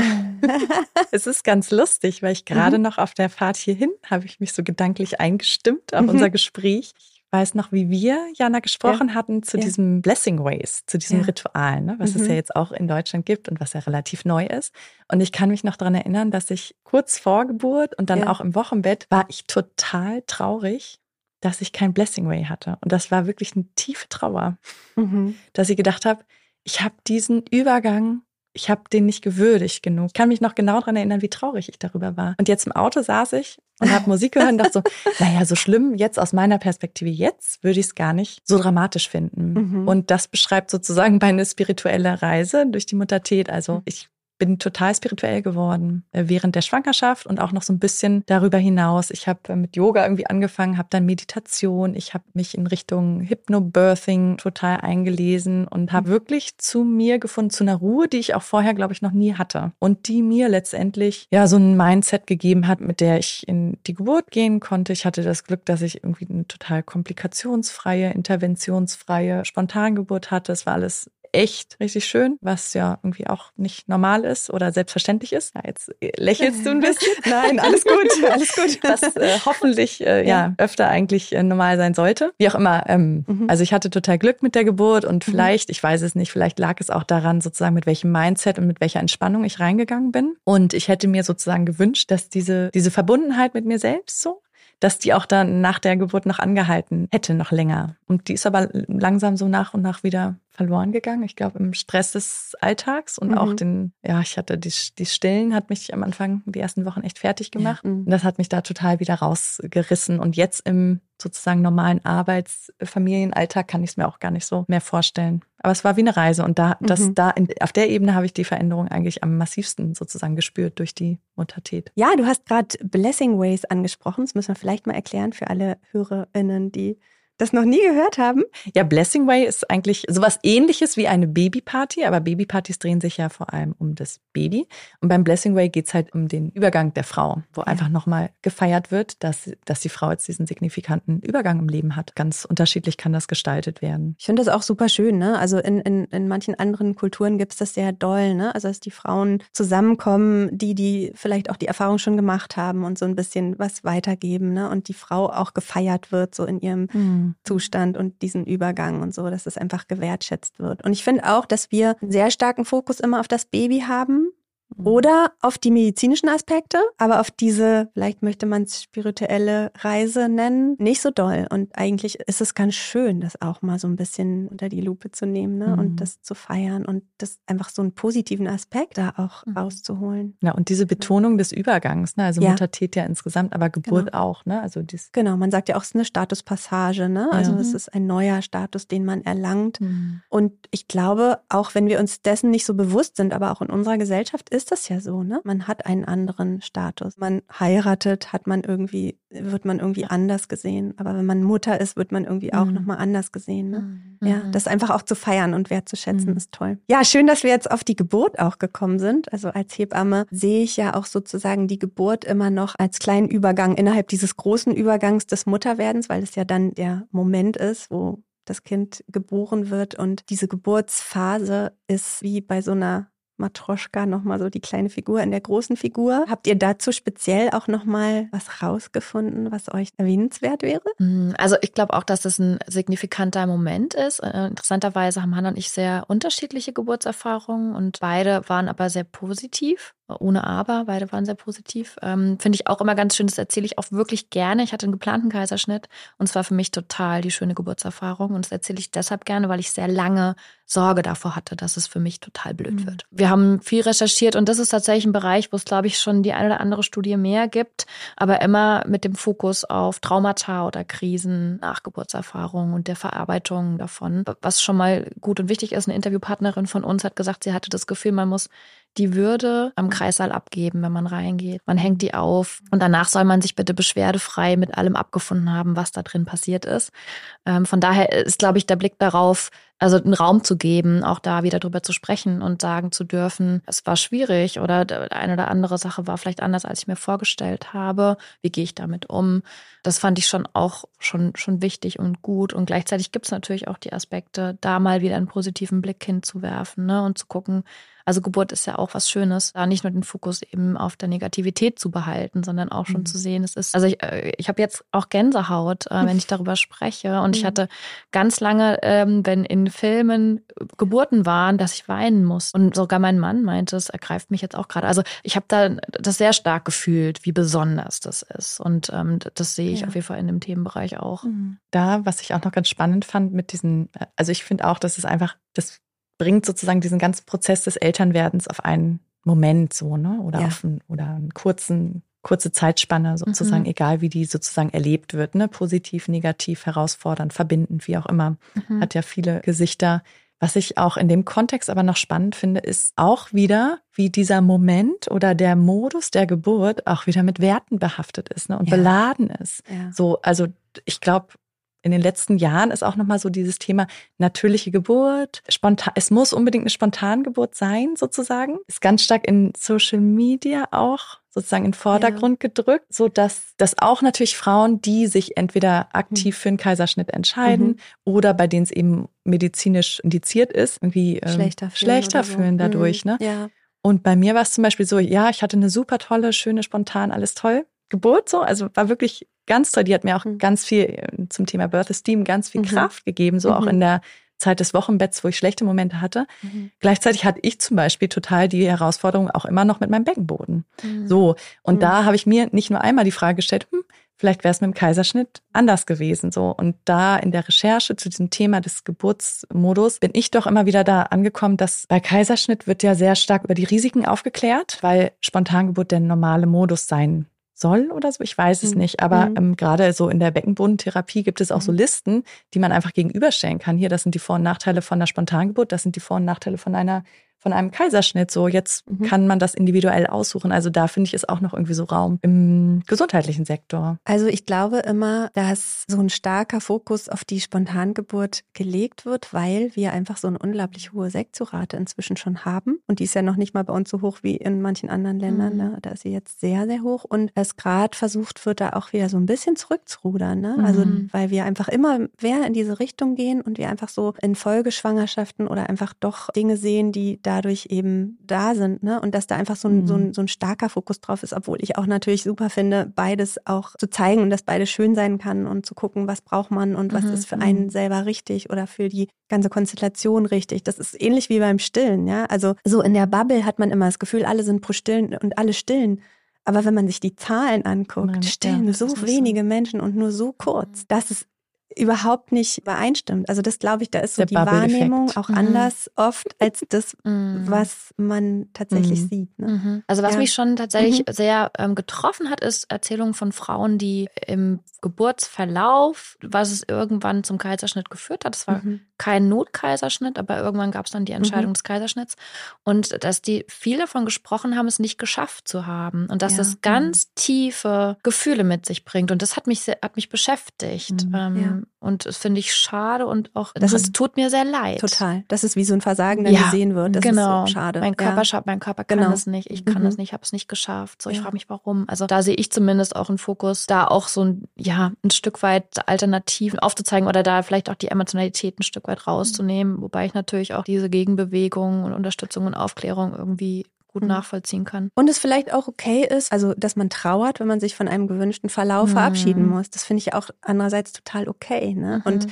Es ist ganz lustig, weil ich gerade noch auf der Fahrt hierhin habe ich mich so gedanklich eingestimmt auf unser Gespräch. Ich weiß noch, wie wir, Jana, gesprochen hatten zu diesem Blessing Ways, zu diesem Ritual, ne, was es ja jetzt auch in Deutschland gibt und was ja relativ neu ist. Und ich kann mich noch daran erinnern, dass ich kurz vor Geburt und dann auch im Wochenbett war ich total traurig, dass ich kein Blessing Way hatte. Und das war wirklich eine tiefe Trauer, dass ich gedacht habe, ich habe diesen Übergang, ich habe den nicht gewürdigt genug. Ich kann mich noch genau daran erinnern, wie traurig ich darüber war. Und jetzt im Auto saß ich und habe Musik gehört und dachte so, naja, so schlimm jetzt aus meiner Perspektive jetzt würde ich es gar nicht so dramatisch finden. Und das beschreibt sozusagen meine spirituelle Reise durch die Muttertät. Also ich bin total spirituell geworden während der Schwangerschaft und auch noch so ein bisschen darüber hinaus. Ich habe mit Yoga irgendwie angefangen, habe dann Meditation, ich habe mich in Richtung Hypnobirthing total eingelesen und habe wirklich zu mir gefunden, zu einer Ruhe, die ich auch vorher, glaube ich, noch nie hatte. Und die mir letztendlich so ein Mindset gegeben hat, mit der ich in die Geburt gehen konnte. Ich hatte das Glück, dass ich irgendwie eine total komplikationsfreie, interventionsfreie Spontangeburt hatte. Es war alles echt richtig schön, was ja irgendwie auch nicht normal ist oder selbstverständlich ist. Ja, jetzt lächelst du ein bisschen. Nein, alles gut, alles gut. Was hoffentlich öfter eigentlich normal sein sollte. Wie auch immer. Also ich hatte total Glück mit der Geburt und vielleicht, ich weiß es nicht, vielleicht lag es auch daran, sozusagen mit welchem Mindset und mit welcher Entspannung ich reingegangen bin. Und ich hätte mir sozusagen gewünscht, dass diese Verbundenheit mit mir selbst dass die auch dann nach der Geburt noch angehalten hätte, noch länger. Und die ist aber langsam so nach und nach wieder verloren gegangen. Ich glaube, im Stress des Alltags und auch ich hatte die Stillen, hat mich am Anfang die ersten Wochen echt fertig gemacht. Und das hat mich da total wieder rausgerissen. Und jetzt im sozusagen normalen Familienalltag kann ich es mir auch gar nicht so mehr vorstellen. Aber es war wie eine Reise und auf der Ebene habe ich die Veränderung eigentlich am massivsten sozusagen gespürt durch die Muttertät. Ja, du hast gerade Blessing Ways angesprochen. Das müssen wir vielleicht mal erklären für alle HörerInnen, die das noch nie gehört haben. Ja, Blessing Way ist eigentlich sowas Ähnliches wie eine Babyparty, aber Babypartys drehen sich ja vor allem um das Baby. Und beim Blessing Way geht's halt um den Übergang der Frau, wo einfach nochmal gefeiert wird, dass die Frau jetzt diesen signifikanten Übergang im Leben hat. Ganz unterschiedlich kann das gestaltet werden. Ich finde das auch super schön, ne? Also in manchen anderen Kulturen gibt's das sehr doll, ne? Also dass die Frauen zusammenkommen, die vielleicht auch die Erfahrung schon gemacht haben und so ein bisschen was weitergeben, ne? Und die Frau auch gefeiert wird, so in ihrem Zustand und diesen Übergang und so, dass es einfach gewertschätzt wird. Und ich finde auch, dass wir einen sehr starken Fokus immer auf das Baby haben oder auf die medizinischen Aspekte, aber auf diese, vielleicht möchte man es spirituelle Reise nennen, nicht so doll. Und eigentlich ist es ganz schön, das auch mal so ein bisschen unter die Lupe zu nehmen, ne? Und das zu feiern und das einfach so einen positiven Aspekt da auch rauszuholen. Ja, und diese Betonung des Übergangs, ne? Also Muttertät ja insgesamt, aber Geburt auch, ne? Also genau, man sagt ja auch, es ist eine Statuspassage, ne? Also es ist ein neuer Status, den man erlangt. Und ich glaube, auch wenn wir uns dessen nicht so bewusst sind, aber auch in unserer Gesellschaft ist das ja so, ne? Man hat einen anderen Status. Man heiratet, wird man irgendwie anders gesehen. Aber wenn man Mutter ist, wird man irgendwie auch nochmal anders gesehen, ne? Ja, das einfach auch zu feiern und wertzuschätzen ist toll. Ja, schön, dass wir jetzt auf die Geburt auch gekommen sind. Also als Hebamme sehe ich ja auch sozusagen die Geburt immer noch als kleinen Übergang innerhalb dieses großen Übergangs des Mutterwerdens, weil es ja dann der Moment ist, wo das Kind geboren wird. Und diese Geburtsphase ist wie bei so einer Matroschka nochmal so die kleine Figur in der großen Figur. Habt ihr dazu speziell auch nochmal was rausgefunden, was euch erwähnenswert wäre? Also ich glaube auch, dass das ein signifikanter Moment ist. Interessanterweise haben Hannah und ich sehr unterschiedliche Geburtserfahrungen und beide waren aber sehr positiv. ohne Aber, beide waren sehr positiv. Finde ich auch immer ganz schön, das erzähle ich auch wirklich gerne. Ich hatte einen geplanten Kaiserschnitt und es war für mich total die schöne Geburtserfahrung und das erzähle ich deshalb gerne, weil ich sehr lange Sorge davor hatte, dass es für mich total blöd wird. Wir haben viel recherchiert und das ist tatsächlich ein Bereich, wo es, glaube ich, schon die eine oder andere Studie mehr gibt, aber immer mit dem Fokus auf Traumata oder Krisen, Nachgeburtserfahrungen und der Verarbeitung davon. Was schon mal gut und wichtig ist, eine Interviewpartnerin von uns hat gesagt, sie hatte das Gefühl, man muss die Würde am Kreissaal abgeben, wenn man reingeht. Man hängt die auf und danach soll man sich bitte beschwerdefrei mit allem abgefunden haben, was da drin passiert ist. Von daher ist, glaube ich, der Blick darauf, also einen Raum zu geben, auch da wieder drüber zu sprechen und sagen zu dürfen, es war schwierig oder eine oder andere Sache war vielleicht anders, als ich mir vorgestellt habe. Wie gehe ich damit um? Das fand ich schon auch schon wichtig und gut. Und gleichzeitig gibt es natürlich auch die Aspekte, da mal wieder einen positiven Blick hinzuwerfen, ne, und zu gucken, also Geburt ist ja auch was Schönes, da nicht nur den Fokus eben auf der Negativität zu behalten, sondern auch schon zu sehen, es ist, also ich habe jetzt auch Gänsehaut, wenn ich darüber spreche und ich hatte ganz lange, wenn in Filmen Geburten waren, dass ich weinen muss und sogar mein Mann meinte, es ergreift mich jetzt auch gerade. Also ich habe da das sehr stark gefühlt, wie besonders das ist und das sehe ich auf jeden Fall in dem Themenbereich auch. Da, was ich auch noch ganz spannend fand mit diesen, also ich finde auch, dass es einfach, das bringt sozusagen diesen ganzen Prozess des Elternwerdens auf einen Moment so, ne? Oder auf einen kurze Zeitspanne sozusagen, egal wie die sozusagen erlebt wird, ne? Positiv, negativ, herausfordernd, verbindend, wie auch immer. Hat ja viele Gesichter. Was ich auch in dem Kontext aber noch spannend finde, ist auch wieder, wie dieser Moment oder der Modus der Geburt auch wieder mit Werten behaftet ist, ne? Und beladen ist. Ja. So, also ich glaube, in den letzten Jahren ist auch nochmal so dieses Thema natürliche Geburt, spontan, es muss unbedingt eine Spontangeburt sein, sozusagen. Ist ganz stark in Social Media auch sozusagen in den Vordergrund gedrückt, so dass auch natürlich Frauen, die sich entweder aktiv für einen Kaiserschnitt entscheiden oder bei denen es eben medizinisch indiziert ist, irgendwie schlechter fühlen dadurch. Ne? Ja. Und bei mir war es zum Beispiel so, ja, ich hatte eine super tolle, schöne, spontan, alles toll Geburt so, also war wirklich ganz toll. Die hat mir auch ganz viel zum Thema Birth Esteem, ganz viel Kraft gegeben, so auch in der Zeit des Wochenbetts, wo ich schlechte Momente hatte. Gleichzeitig hatte ich zum Beispiel total die Herausforderung auch immer noch mit meinem Beckenboden. So, und da habe ich mir nicht nur einmal die Frage gestellt, vielleicht wäre es mit dem Kaiserschnitt anders gewesen. So, und da in der Recherche zu diesem Thema des Geburtsmodus bin ich doch immer wieder da angekommen, dass bei Kaiserschnitt wird ja sehr stark über die Risiken aufgeklärt, weil Spontangeburt der normale Modus sein soll oder so, ich weiß es nicht. Aber gerade so in der Beckenbodentherapie gibt es auch so Listen, die man einfach gegenüberstellen kann. Hier, das sind die Vor- und Nachteile von einer Spontangeburt, das sind die Vor- und Nachteile von einem Kaiserschnitt. So, jetzt kann man das individuell aussuchen. Also da finde ich, ist auch noch irgendwie so Raum im gesundheitlichen Sektor. Also ich glaube immer, dass so ein starker Fokus auf die Spontangeburt gelegt wird, weil wir einfach so eine unglaublich hohe Sektiorate inzwischen schon haben. Und die ist ja noch nicht mal bei uns so hoch wie in manchen anderen Ländern. Ne? Da ist sie jetzt sehr, sehr hoch. Und es gerade versucht wird, da auch wieder so ein bisschen zurückzurudern. Ne? Also weil wir einfach immer mehr in diese Richtung gehen und wir einfach so in Folgeschwangerschaften oder einfach doch Dinge sehen, die dadurch eben da sind, ne? Und dass da einfach so ein starker Fokus drauf ist, obwohl ich auch natürlich super finde, beides auch zu zeigen und dass beides schön sein kann und zu gucken, was braucht man und was ist für einen selber richtig oder für die ganze Konstellation richtig. Das ist ähnlich wie beim Stillen, ja. Also so in der Bubble hat man immer das Gefühl, alle sind pro Stillen und alle stillen. Aber wenn man sich die Zahlen anguckt, stillen so wenige Menschen und nur so kurz, dass es überhaupt nicht übereinstimmt. Also das glaube ich, da ist so die Wahrnehmung auch anders oft als das, was man tatsächlich sieht. Ne? Also was mich schon tatsächlich sehr getroffen hat, ist Erzählungen von Frauen, die im Geburtsverlauf, was es irgendwann zum Kaiserschnitt geführt hat, es war kein Notkaiserschnitt, aber irgendwann gab es dann die Entscheidung des Kaiserschnitts und dass die viel davon gesprochen haben, es nicht geschafft zu haben und dass das ganz tiefe Gefühle mit sich bringt und das hat mich beschäftigt. Und das finde ich schade und auch, das tut mir sehr leid. Total. Das ist wie so ein Versagen dann gesehen wird. Das ist so schade. Mein Körper kann das nicht, ich kann das nicht, ich habe es nicht geschafft. So, ich frage mich, warum. Also da sehe ich zumindest auch einen Fokus, da auch so ein Stück weit Alternativen aufzuzeigen oder da vielleicht auch die Emotionalität ein Stück weit rauszunehmen. Wobei ich natürlich auch diese Gegenbewegung und Unterstützung und Aufklärung irgendwie gut nachvollziehen kann. Und es vielleicht auch okay ist, also dass man trauert, wenn man sich von einem gewünschten Verlauf verabschieden muss. Das finde ich auch andererseits total okay. Ne? Und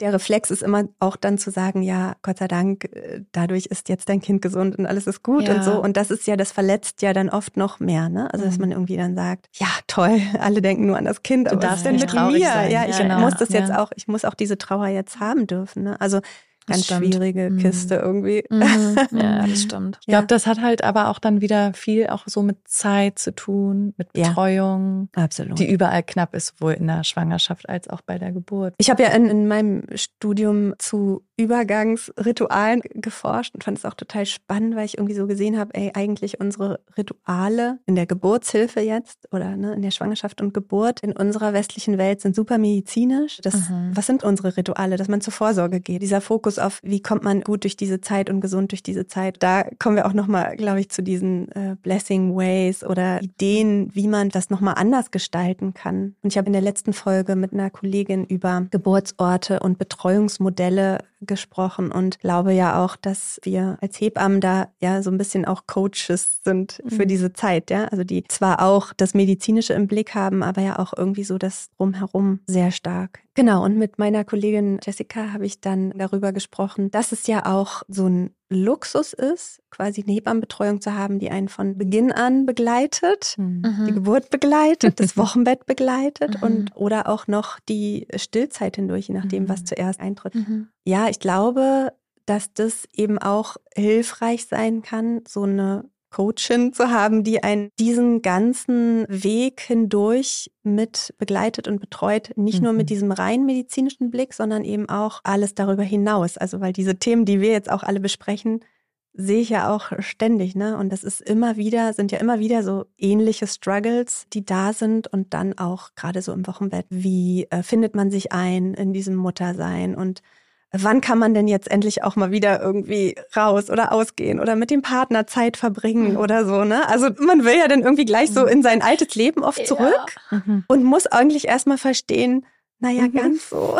Der Reflex ist immer auch dann zu sagen, ja, Gott sei Dank, dadurch ist jetzt dein Kind gesund und alles ist gut und so. Und das ist ja, das verletzt ja dann oft noch mehr, ne? Also, dass man irgendwie dann sagt, ja, toll, alle denken nur an das Kind, aber was ist denn mit mir? Sein. Ja, ich muss das jetzt auch, ich muss auch diese Trauer jetzt haben dürfen, ne? Also, ganz schwierige Kiste irgendwie. Ja, das stimmt. Ich glaube, das hat halt aber auch dann wieder viel auch so mit Zeit zu tun, mit Betreuung. Absolut. Die überall knapp ist, sowohl in der Schwangerschaft als auch bei der Geburt. Ich habe ja in meinem Studium zu Übergangsritualen geforscht und fand es auch total spannend, weil ich irgendwie so gesehen habe, eigentlich unsere Rituale in der Geburtshilfe jetzt oder ne, in der Schwangerschaft und Geburt in unserer westlichen Welt sind super medizinisch. Was sind unsere Rituale? Dass man zur Vorsorge geht. Dieser Fokus auf, wie kommt man gut durch diese Zeit und gesund durch diese Zeit. Da kommen wir auch nochmal, glaube ich, zu diesen Blessing Ways oder Ideen, wie man das nochmal anders gestalten kann. Und ich habe in der letzten Folge mit einer Kollegin über Geburtsorte und Betreuungsmodelle gesprochen und glaube ja auch, dass wir als Hebammen da ja so ein bisschen auch Coaches sind für diese Zeit, ja. Also die zwar auch das Medizinische im Blick haben, aber ja auch irgendwie so das Drumherum sehr stark. Genau, und mit meiner Kollegin Jessica habe ich dann darüber gesprochen, dass es ja auch so ein Luxus ist, quasi eine Hebammenbetreuung zu haben, die einen von Beginn an begleitet, die Geburt begleitet, das Wochenbett begleitet und oder auch noch die Stillzeit hindurch, je nachdem, was zuerst eintritt. Ja, ich glaube, dass das eben auch hilfreich sein kann, so eine Coachin zu haben, die einen diesen ganzen Weg hindurch mit begleitet und betreut, nicht nur mit diesem rein medizinischen Blick, sondern eben auch alles darüber hinaus. Also weil diese Themen, die wir jetzt auch alle besprechen, sehe ich ja auch ständig, ne? Und das ist sind ja immer wieder so ähnliche Struggles, die da sind und dann auch gerade so im Wochenbett. Wie findet man sich ein in diesem Muttersein und wann kann man denn jetzt endlich auch mal wieder irgendwie raus oder ausgehen oder mit dem Partner Zeit verbringen oder so, ne? Also man will ja dann irgendwie gleich so in sein altes Leben oft zurück und muss eigentlich erstmal verstehen, naja, ganz so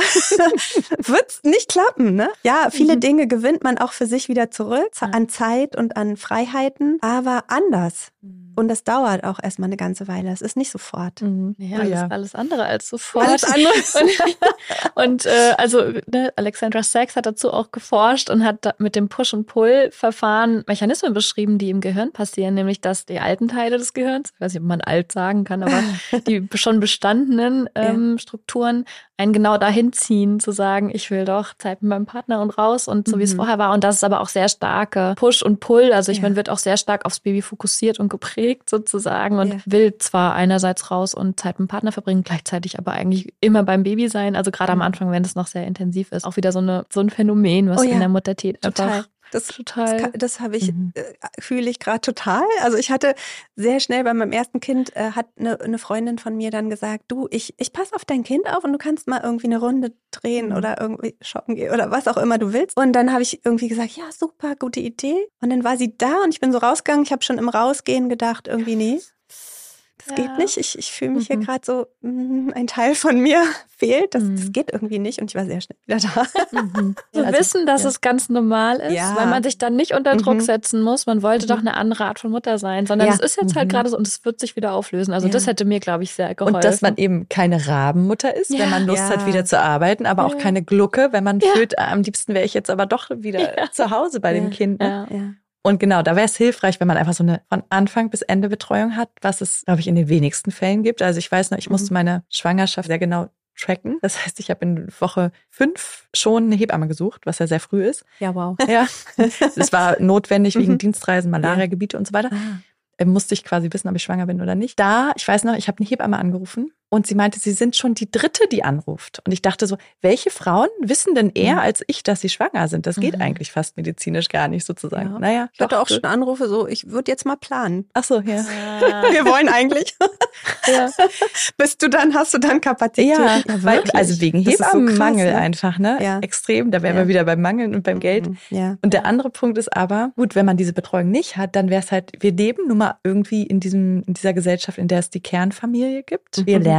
wird's nicht klappen, ne? Ja, viele Dinge gewinnt man auch für sich wieder zurück, an Zeit und an Freiheiten, aber anders. Und das dauert auch erstmal eine ganze Weile. Es ist nicht sofort. Ja, alles andere als sofort. Alles andere. Und Alexandra Sachs hat dazu auch geforscht und hat mit dem Push- und Pull-Verfahren Mechanismen beschrieben, die im Gehirn passieren, nämlich dass die alten Teile des Gehirns, ich weiß nicht, ob man alt sagen kann, aber die schon bestandenen Strukturen einen genau dahin ziehen, zu sagen, ich will doch Zeit mit meinem Partner und raus und so wie es vorher war. Und das ist aber auch sehr starke Push und Pull. Also man wird auch sehr stark aufs Baby fokussiert und geprägt sozusagen und will zwar einerseits raus und Zeit mit dem Partner verbringen, gleichzeitig aber eigentlich immer beim Baby sein. Also gerade am Anfang, wenn es noch sehr intensiv ist, auch wieder so ein Phänomen, was in der Muttertät einfach Das habe ich, fühle ich gerade total. Also ich hatte sehr schnell bei meinem ersten Kind, hat eine Freundin von mir dann gesagt, du, ich passe auf dein Kind auf und du kannst mal irgendwie eine Runde drehen oder irgendwie shoppen gehen oder was auch immer du willst. Und dann habe ich irgendwie gesagt, ja, super, gute Idee. Und dann war sie da und ich bin so rausgegangen. Ich habe schon im Rausgehen gedacht, irgendwie, nee, das geht nicht. Ich fühle mich hier gerade so, ein Teil von mir fehlt. Das geht irgendwie nicht. Und ich war sehr schnell wieder da. Zu wissen, dass es ganz normal ist, weil man sich dann nicht unter Druck setzen muss. Man wollte doch eine andere Art von Mutter sein, sondern es ist jetzt halt gerade so und es wird sich wieder auflösen. Also das hätte mir, glaube ich, sehr geholfen. Und dass man eben keine Rabenmutter ist, wenn man Lust hat, wieder zu arbeiten, aber auch keine Glucke, wenn man fühlt, am liebsten wäre ich jetzt aber doch wieder zu Hause bei dem Kind. Ne? Ja. Und genau, da wäre es hilfreich, wenn man einfach so eine von Anfang bis Ende Betreuung hat, was es, glaube ich, in den wenigsten Fällen gibt. Also ich weiß noch, ich musste meine Schwangerschaft sehr genau tracken. Das heißt, ich habe in Woche 5 schon eine Hebamme gesucht, was ja sehr früh ist. Ja, wow. Ja, das war notwendig wegen Dienstreisen, Malariagebiete und so weiter. Musste ich quasi wissen, ob ich schwanger bin oder nicht. Ich weiß noch, ich habe eine Hebamme angerufen und sie meinte, sie sind schon die dritte, die anruft. Und ich dachte so, welche Frauen wissen denn eher als ich, dass sie schwanger sind? Das geht eigentlich fast medizinisch gar nicht sozusagen. Ja. Naja, ich hatte auch schon Anrufe so, ich würde jetzt mal planen. Ach so, ja. Wir wollen eigentlich. Hast du dann Kapazität? Ja, also wegen Hebammenmangel so krass, ne? Einfach, ne? Ja. Extrem, da wären wir wieder beim Mangel und beim Geld. Ja. Und der andere Punkt ist aber, gut, wenn man diese Betreuung nicht hat, dann wäre es halt, wir leben nun mal irgendwie in dieser Gesellschaft, in der es die Kernfamilie gibt. Wir lernen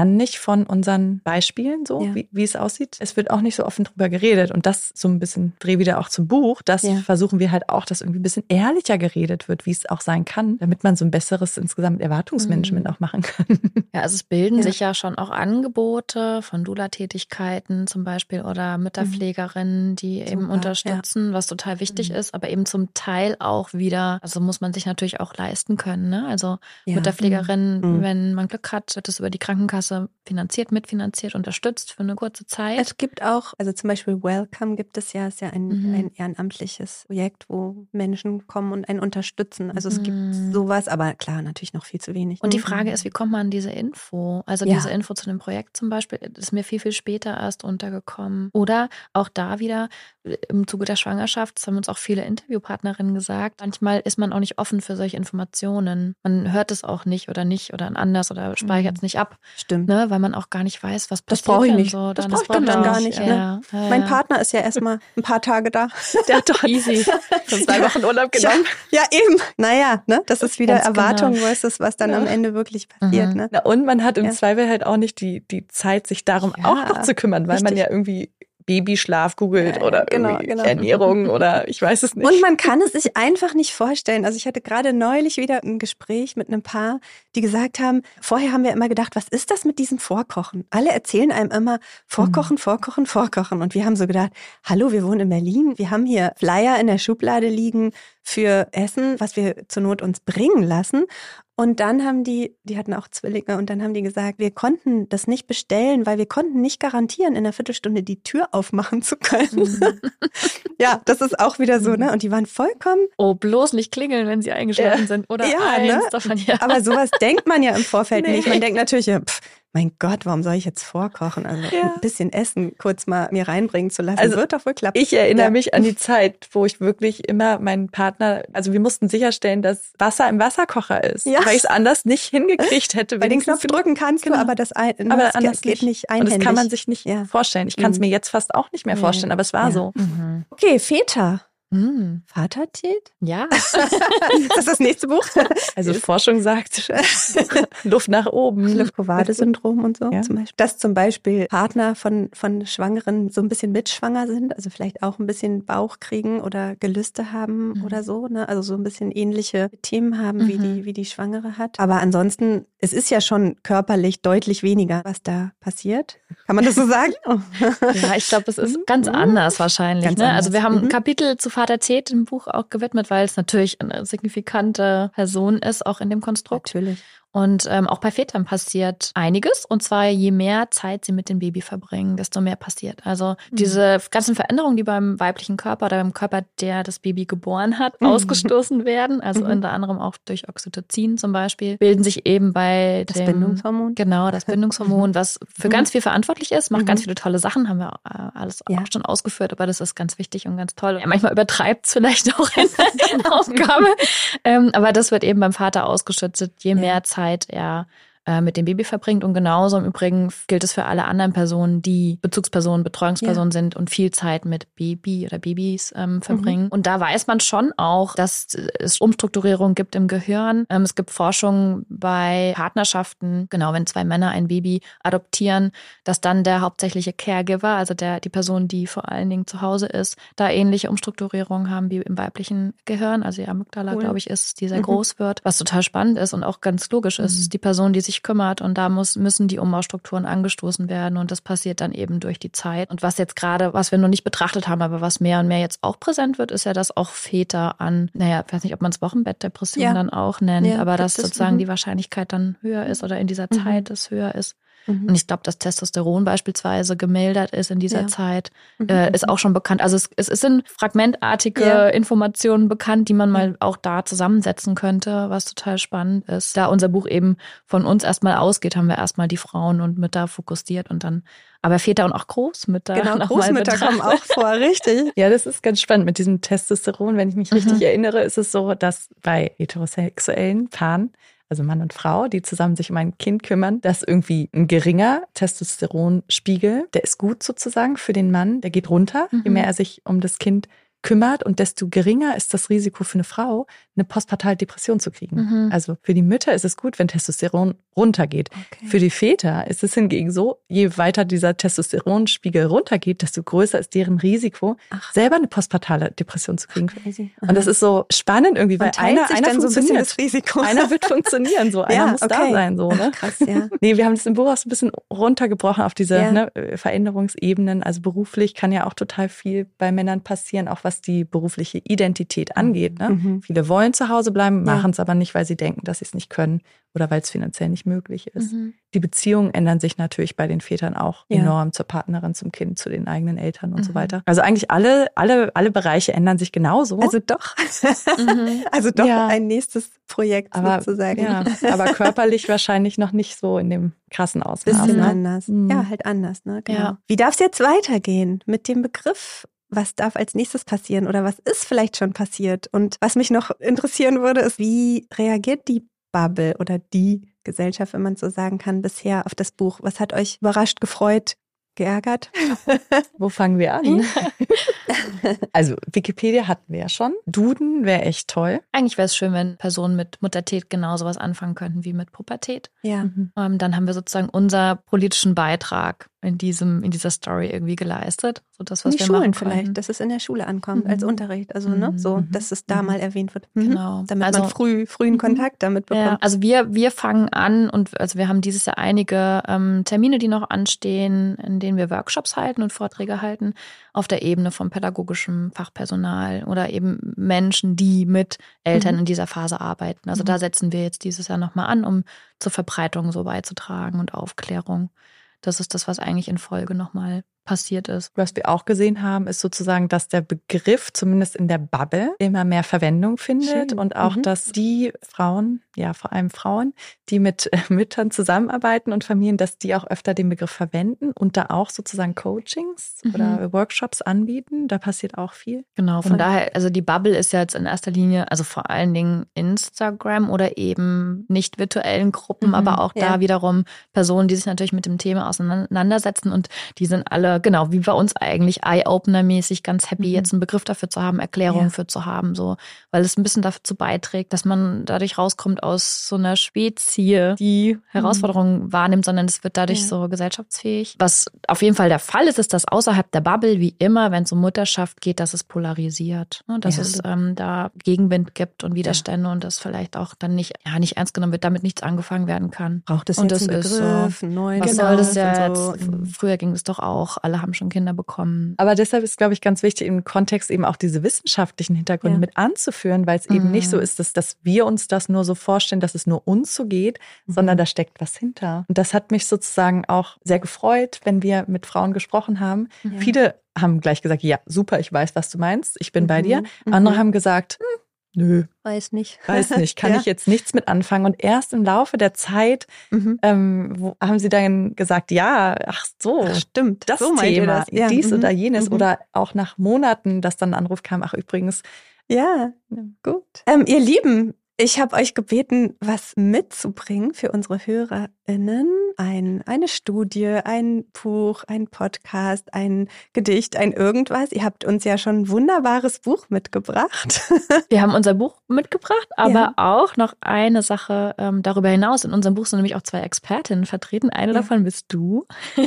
lernen nicht von unseren Beispielen so, wie es aussieht. Es wird auch nicht so offen drüber geredet. Und das so ein bisschen, dreh wieder auch zum Buch, das versuchen wir halt auch, dass irgendwie ein bisschen ehrlicher geredet wird, wie es auch sein kann, damit man so ein besseres insgesamt Erwartungsmanagement auch machen kann. Ja, also es bilden sich ja schon auch Angebote von Doula-Tätigkeiten zum Beispiel oder Mütterpflegerinnen, die eben unterstützen, was total wichtig ist, aber eben zum Teil auch wieder, also muss man sich natürlich auch leisten können, ne? Also Mütterpflegerinnen, wenn man Glück hat, wird das über die Krankenkasse mitfinanziert, unterstützt für eine kurze Zeit. Es gibt auch, also zum Beispiel Welcome gibt es ja, ist ja ein ehrenamtliches Projekt, wo Menschen kommen und einen unterstützen. Also es gibt sowas, aber klar, natürlich noch viel zu wenig. Und die Frage ist, wie kommt man an diese Info? Also diese Info zu dem Projekt zum Beispiel ist mir viel, viel später erst untergekommen. Oder auch da wieder im Zuge der Schwangerschaft, das haben uns auch viele Interviewpartnerinnen gesagt, manchmal ist man auch nicht offen für solche Informationen. Man hört es auch nicht oder anders oder speichert es nicht ab. Stimmt. Ne, weil man auch gar nicht weiß, was passiert. Das brauche ich nicht. So. Das brauche ich dann gar nicht. Ja. Ne? Mein Partner ist ja erstmal ein paar Tage da. Der hat doch easy 2 Wochen Urlaub genommen. Ja, eben. Naja, ne? Das ist wieder Ganz Erwartung versus was dann am Ende wirklich passiert. Ne? Na, und man hat im Zweifel halt auch nicht die Zeit, sich darum auch noch zu kümmern, weil man ja irgendwie Babyschlaf googelt oder irgendwie Ernährung oder ich weiß es nicht. Und man kann es sich einfach nicht vorstellen. Also ich hatte gerade neulich wieder ein Gespräch mit einem Paar, die gesagt haben, vorher haben wir immer gedacht, was ist das mit diesem Vorkochen? Alle erzählen einem immer Vorkochen, Vorkochen, Vorkochen. Und wir haben so gedacht, hallo, wir wohnen in Berlin, wir haben hier Flyer in der Schublade liegen für Essen, was wir zur Not uns bringen lassen. Und dann haben die hatten auch Zwillinge und dann haben die gesagt, wir konnten das nicht bestellen, weil wir konnten nicht garantieren, in einer Viertelstunde die Tür aufmachen zu können. Ja, das ist auch wieder so, ne? Und die waren vollkommen... Oh, bloß nicht klingeln, wenn sie eingeschlafen sind. Oder ne? Davon, Aber sowas denkt man ja im Vorfeld nicht. Man denkt natürlich, mein Gott, warum soll ich jetzt vorkochen? Also ein bisschen Essen kurz mal mir reinbringen zu lassen, also wird doch wohl klappen. Ich erinnere mich an die Zeit, wo ich wirklich immer meinen Partner, also wir mussten sicherstellen, dass Wasser im Wasserkocher ist, weil ich es anders nicht hingekriegt hätte. Weil den Knopf drücken kannst du, aber das anders geht nicht einhändig. Und das kann man sich nicht vorstellen. Ich kann es mir jetzt fast auch nicht mehr vorstellen, aber es war so. Okay, Väter. Vatertät? Ja. Das ist das nächste Buch. Also Forschung sagt, Luft nach oben. Luft-Kovade-Syndrom und so. Ja. Zum Beispiel. Dass zum Beispiel Partner von Schwangeren so ein bisschen mitschwanger sind, also vielleicht auch ein bisschen Bauch kriegen oder Gelüste haben oder so. Ne? Also so ein bisschen ähnliche Themen haben, wie die Schwangere hat. Aber ansonsten, es ist ja schon körperlich deutlich weniger, was da passiert. Kann man das so sagen? Ja, ich glaube, es ist ganz anders wahrscheinlich. Ganz ne? anders. Also wir haben ein Kapitel zu Vatertät im Buch auch gewidmet, weil es natürlich eine signifikante Person ist, auch in dem Konstrukt. Natürlich. Und auch bei Vätern passiert einiges. Und zwar, je mehr Zeit sie mit dem Baby verbringen, desto mehr passiert. Also diese ganzen Veränderungen, die beim weiblichen Körper oder beim Körper, der das Baby geboren hat, ausgestoßen werden, also unter anderem auch durch Oxytocin zum Beispiel, bilden sich eben bei das Bindungshormon. Genau, das Bindungshormon, was für ganz viel verantwortlich ist, macht ganz viele tolle Sachen, haben wir alles auch schon ausgeführt, aber das ist ganz wichtig und ganz toll. Ja, manchmal übertreibt es vielleicht auch in der Aufgabe, aber das wird eben beim Vater ausgeschüttet, je mehr Zeit er mit dem Baby verbringt. Und genauso im Übrigen gilt es für alle anderen Personen, die Bezugspersonen, Betreuungspersonen sind und viel Zeit mit Baby oder Babys verbringen. Und da weiß man schon auch, dass es Umstrukturierung gibt im Gehirn. Es gibt Forschung bei Partnerschaften, genau, wenn 2 Männer ein Baby adoptieren, dass dann der hauptsächliche Caregiver, also die Person, die vor allen Dingen zu Hause ist, da ähnliche Umstrukturierungen haben wie im weiblichen Gehirn. Also die Amygdala, glaube ich, ist, die sehr groß wird, was total spannend ist und auch ganz logisch ist. Es ist die Person, die sich kümmert und da müssen die Umbaustrukturen angestoßen werden und das passiert dann eben durch die Zeit. Und was jetzt gerade, was wir noch nicht betrachtet haben, aber was mehr und mehr jetzt auch präsent wird, ist ja, dass auch Väter ich weiß nicht, ob man es Wochenbettdepression dann auch nennt, aber dass sozusagen die Wahrscheinlichkeit dann höher ist oder in dieser Zeit es höher ist. Und ich glaube, dass Testosteron beispielsweise gemildert ist in dieser Zeit, ist auch schon bekannt. Also es sind fragmentartige Informationen bekannt, die man mal auch da zusammensetzen könnte, was total spannend ist. Da unser Buch eben von uns erstmal ausgeht, haben wir erstmal die Frauen und Mütter fokussiert und dann aber Väter und auch Großmütter. Genau, Großmütter kommen auch vor, richtig. Ja, das ist ganz spannend mit diesem Testosteron. Wenn ich mich richtig erinnere, ist es so, dass bei heterosexuellen Paaren, also Mann und Frau, die zusammen sich um ein Kind kümmern, dass irgendwie ein geringer Testosteronspiegel, der ist gut sozusagen für den Mann, der geht runter, je mehr er sich um das Kind kümmert und desto geringer ist das Risiko für eine Frau, eine postpartale Depression zu kriegen. Also für die Mütter ist es gut, wenn Testosteron runtergeht. Okay. Für die Väter ist es hingegen so, je weiter dieser Testosteronspiegel runtergeht, desto größer ist deren Risiko, selber eine postpartale Depression zu kriegen. Und das ist so spannend irgendwie, weil einer funktioniert. So ein bisschen das Risiko. Einer wird funktionieren, so einer muss da sein. So, ne? Krass, ja. Nee, wir haben das im Buch auch so ein bisschen runtergebrochen auf diese Veränderungsebenen. Also beruflich kann ja auch total viel bei Männern passieren, auch was die berufliche Identität angeht. Ne? Viele wollen zu Hause bleiben, machen es aber nicht, weil sie denken, dass sie es nicht können oder weil es finanziell nicht möglich ist. Die Beziehungen ändern sich natürlich bei den Vätern auch enorm zur Partnerin, zum Kind, zu den eigenen Eltern und so weiter. Also eigentlich alle Bereiche ändern sich genauso. Also doch. Ein nächstes Projekt sozusagen. Ja, aber körperlich wahrscheinlich noch nicht so in dem krassen Ausmaß. Bisschen anders. Ja, halt anders. Ne? Genau. Ja. Wie darf es jetzt weitergehen mit dem Begriff? Was darf als nächstes passieren oder was ist vielleicht schon passiert? Und was mich noch interessieren würde, ist, wie reagiert die Bubble oder die Gesellschaft, wenn man so sagen kann, bisher auf das Buch? Was hat euch überrascht, gefreut, geärgert? Wo fangen wir an? Also Wikipedia hatten wir ja schon. Duden wäre echt toll. Eigentlich wäre es schön, wenn Personen mit Muttertät genauso was anfangen könnten wie mit Pubertät. Ja. Dann haben wir sozusagen unseren politischen Beitrag in dieser Story irgendwie geleistet. So das, was in die wir Schulen machen vielleicht, können. dass es in der Schule ankommt, als Unterricht. Also dass es da mal erwähnt wird. Genau. Damit man frühen Kontakt damit bekommt. Ja, also wir fangen an und also wir haben dieses Jahr einige Termine, die noch anstehen, in denen wir Workshops halten und Vorträge halten auf der Ebene vom pädagogischen Fachpersonal oder eben Menschen, die mit Eltern in dieser Phase arbeiten. Also da setzen wir jetzt dieses Jahr nochmal an, um zur Verbreitung so beizutragen und Aufklärung. Das ist das, was eigentlich in Folge nochmal passiert ist. Was wir auch gesehen haben, ist sozusagen, dass der Begriff zumindest in der Bubble immer mehr Verwendung findet. Schön. Und auch, dass die Frauen, ja vor allem Frauen, die mit Müttern zusammenarbeiten und Familien, dass die auch öfter den Begriff verwenden und da auch sozusagen Coachings oder Workshops anbieten. Da passiert auch viel. Genau, von daher, also die Bubble ist ja jetzt in erster Linie, also vor allen Dingen Instagram oder eben nicht virtuellen Gruppen, aber auch da wiederum Personen, die sich natürlich mit dem Thema auseinandersetzen und die sind alle genau, wie bei uns eigentlich, Eye-Opener-mäßig ganz happy, jetzt einen Begriff dafür zu haben, Erklärungen für zu haben, so, weil es ein bisschen dazu beiträgt, dass man dadurch rauskommt aus so einer Spezie, die Herausforderungen wahrnimmt, sondern es wird dadurch so gesellschaftsfähig. Was auf jeden Fall der Fall ist, ist, dass außerhalb der Bubble, wie immer, wenn es um Mutterschaft geht, dass es polarisiert, ne? Dass es da Gegenwind gibt und Widerstände und das vielleicht auch dann nicht ernst genommen wird, damit nichts angefangen werden kann. Braucht es und jetzt einen Begriff, so, einen neuen was soll das jetzt? Früher ging es doch auch, alle haben schon Kinder bekommen. Aber deshalb ist, glaube ich, ganz wichtig, im Kontext eben auch diese wissenschaftlichen Hintergründe mit anzuführen, weil es eben nicht so ist, dass wir uns das nur so vorstellen, dass es nur uns so geht, sondern da steckt was hinter. Und das hat mich sozusagen auch sehr gefreut, wenn wir mit Frauen gesprochen haben. Viele haben gleich gesagt, ja, super, ich weiß, was du meinst, ich bin bei dir. Andere haben gesagt, nö. Weiß nicht, kann ich jetzt nichts mit anfangen. Und erst im Laufe der Zeit haben sie dann gesagt, ja, ach so, stimmt, das so Thema, dies oder jenes. Oder auch nach Monaten, dass dann ein Anruf kam, ach übrigens. Ja, gut. Ihr Lieben, ich habe euch gebeten, was mitzubringen für unsere HörerInnen. Eine Studie, ein Buch, ein Podcast, ein Gedicht, ein irgendwas. Ihr habt uns ja schon ein wunderbares Buch mitgebracht. Wir haben unser Buch mitgebracht, aber auch noch eine Sache darüber hinaus. In unserem Buch sind nämlich auch 2 Expertinnen vertreten. Eine davon bist du,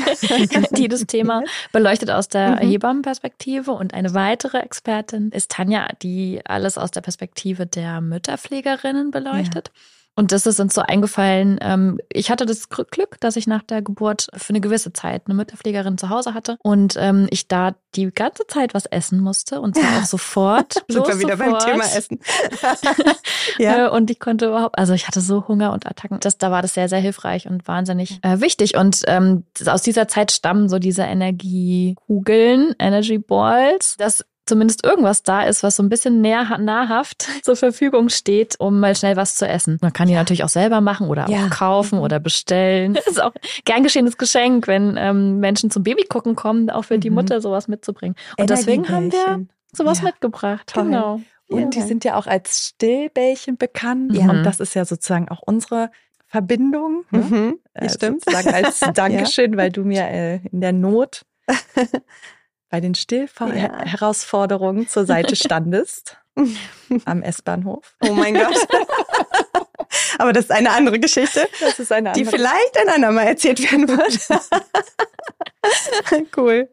die das Thema beleuchtet aus der Hebammenperspektive. Und eine weitere Expertin ist Tanja, die alles aus der Perspektive der Mütterpflegerinnen beleuchtet. Ja. Und das ist uns so eingefallen, ich hatte das Glück, dass ich nach der Geburt für eine gewisse Zeit eine Mütterpflegerin zu Hause hatte und ich da die ganze Zeit was essen musste und zwar auch sofort. Sind wir wieder beim Thema Essen. Und ich konnte überhaupt, also ich hatte so Hunger und Attacken. Da war das sehr, sehr hilfreich und wahnsinnig wichtig. Und aus dieser Zeit stammen so diese Energiekugeln, Energy Balls, das zumindest irgendwas da ist, was so ein bisschen nahrhaft zur Verfügung steht, um mal schnell was zu essen. Man kann die natürlich auch selber machen oder auch kaufen oder bestellen. Das ist auch gern geschehenes Geschenk, wenn Menschen zum Babygucken kommen, auch für die Mutter sowas mitzubringen. Und deswegen haben wir sowas mitgebracht. Toll. Genau. Und die sind ja auch als Stillbällchen bekannt. Und das ist ja sozusagen auch unsere Verbindung. Ja, stimmt. Sozusagen als Dankeschön, weil du mir in der Not bei den Stillherausforderungen zur Seite standest am S-Bahnhof. Oh mein Gott. Aber das ist eine andere Geschichte, die vielleicht ein andermal erzählt werden wird. Cool.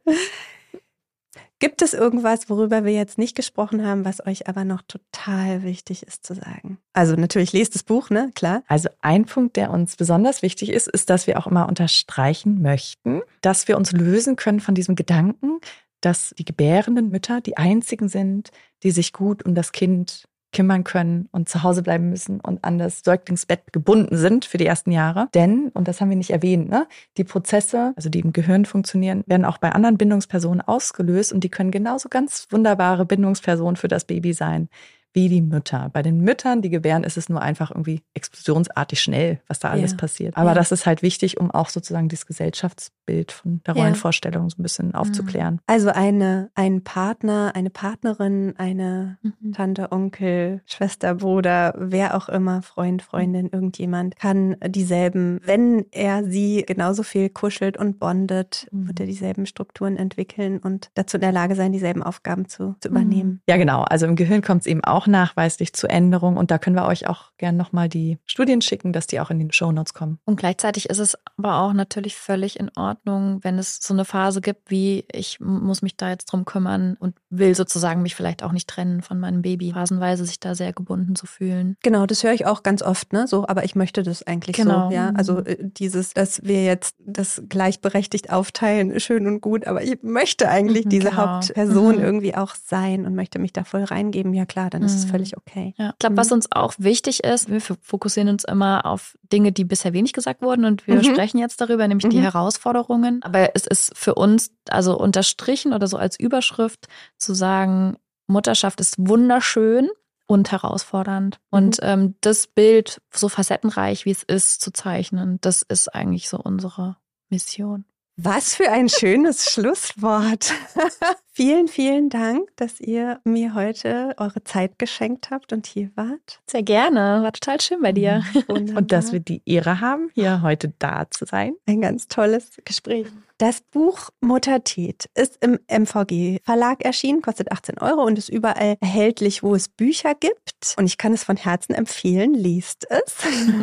Gibt es irgendwas, worüber wir jetzt nicht gesprochen haben, was euch aber noch total wichtig ist zu sagen? Also natürlich lest das Buch, ne? Klar. Also ein Punkt, der uns besonders wichtig ist, ist, dass wir auch immer unterstreichen möchten, dass wir uns lösen können von diesem Gedanken, dass die gebärenden Mütter die einzigen sind, die sich gut um das Kind kümmern können und zu Hause bleiben müssen und an das Säuglingsbett gebunden sind für die ersten Jahre. Denn, und das haben wir nicht erwähnt, ne, die Prozesse, also die im Gehirn funktionieren, werden auch bei anderen Bindungspersonen ausgelöst und die können genauso ganz wunderbare Bindungspersonen für das Baby sein wie die Mütter. Bei den Müttern, die gebären, ist es nur einfach irgendwie explosionsartig schnell, was da alles passiert. Aber das ist halt wichtig, um auch sozusagen dieses Gesellschaftsbild von der Rollenvorstellung so ein bisschen aufzuklären. Also ein Partner, eine Partnerin, eine Tante, Onkel, Schwester, Bruder, wer auch immer, Freund, Freundin, irgendjemand kann dieselben, wenn er sie genauso viel kuschelt und bondet, wird er dieselben Strukturen entwickeln und dazu in der Lage sein, dieselben Aufgaben zu übernehmen. Ja, genau. Also im Gehirn kommt es eben auch nachweislich zu Änderungen und da können wir euch auch gerne nochmal die Studien schicken, dass die auch in den Shownotes kommen. Und gleichzeitig ist es aber auch natürlich völlig in Ordnung, wenn es so eine Phase gibt, wie ich muss mich da jetzt drum kümmern und will sozusagen mich vielleicht auch nicht trennen von meinem Baby. Phasenweise sich da sehr gebunden zu fühlen. Genau, das höre ich auch ganz oft, ne? So, aber ich möchte das eigentlich so, ja. Also dieses, dass wir jetzt das gleichberechtigt aufteilen, schön und gut, aber ich möchte eigentlich diese Hauptperson irgendwie auch sein und möchte mich da voll reingeben. Ja klar, dann ist es völlig okay. Ja. Ich glaube, was uns auch wichtig ist, wir fokussieren uns immer auf Dinge, die bisher wenig gesagt wurden und wir sprechen jetzt darüber, nämlich die Herausforderungen. Aber es ist für uns also unterstrichen oder so als Überschrift zu sagen, Mutterschaft ist wunderschön und herausfordernd. Und das Bild, so facettenreich wie es ist, zu zeichnen, das ist eigentlich so unsere Mission. Was für ein schönes Schlusswort. Vielen, vielen Dank, dass ihr mir heute eure Zeit geschenkt habt und hier wart. Sehr gerne, war total schön bei dir. Wunderbar. Und dass wir die Ehre haben, hier heute da zu sein. Ein ganz tolles Gespräch. Das Buch Muttertät ist im MVG Verlag erschienen, kostet 18 € und ist überall erhältlich, wo es Bücher gibt. Und ich kann es von Herzen empfehlen, liest es.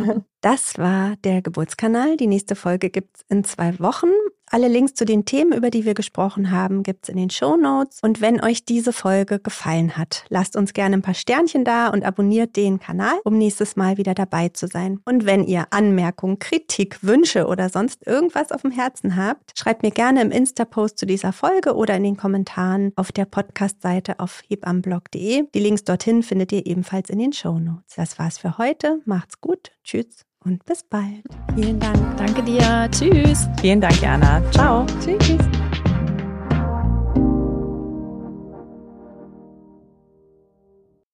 Das war der Geburtskanal. Die nächste Folge gibt's in 2 Wochen. Alle Links zu den Themen, über die wir gesprochen haben, gibt's in den Shownotes. Und wenn euch diese Folge gefallen hat, lasst uns gerne ein paar Sternchen da und abonniert den Kanal, um nächstes Mal wieder dabei zu sein. Und wenn ihr Anmerkungen, Kritik, Wünsche oder sonst irgendwas auf dem Herzen habt, schreibt mir gerne im Insta-Post zu dieser Folge oder in den Kommentaren auf der Podcast-Seite auf hebammenblog.de. Die Links dorthin findet ihr ebenfalls in den Shownotes. Das war's für heute. Macht's gut. Tschüss. Und bis bald. Vielen Dank. Danke dir. Tschüss. Vielen Dank, Jana. Ciao. Tschüss.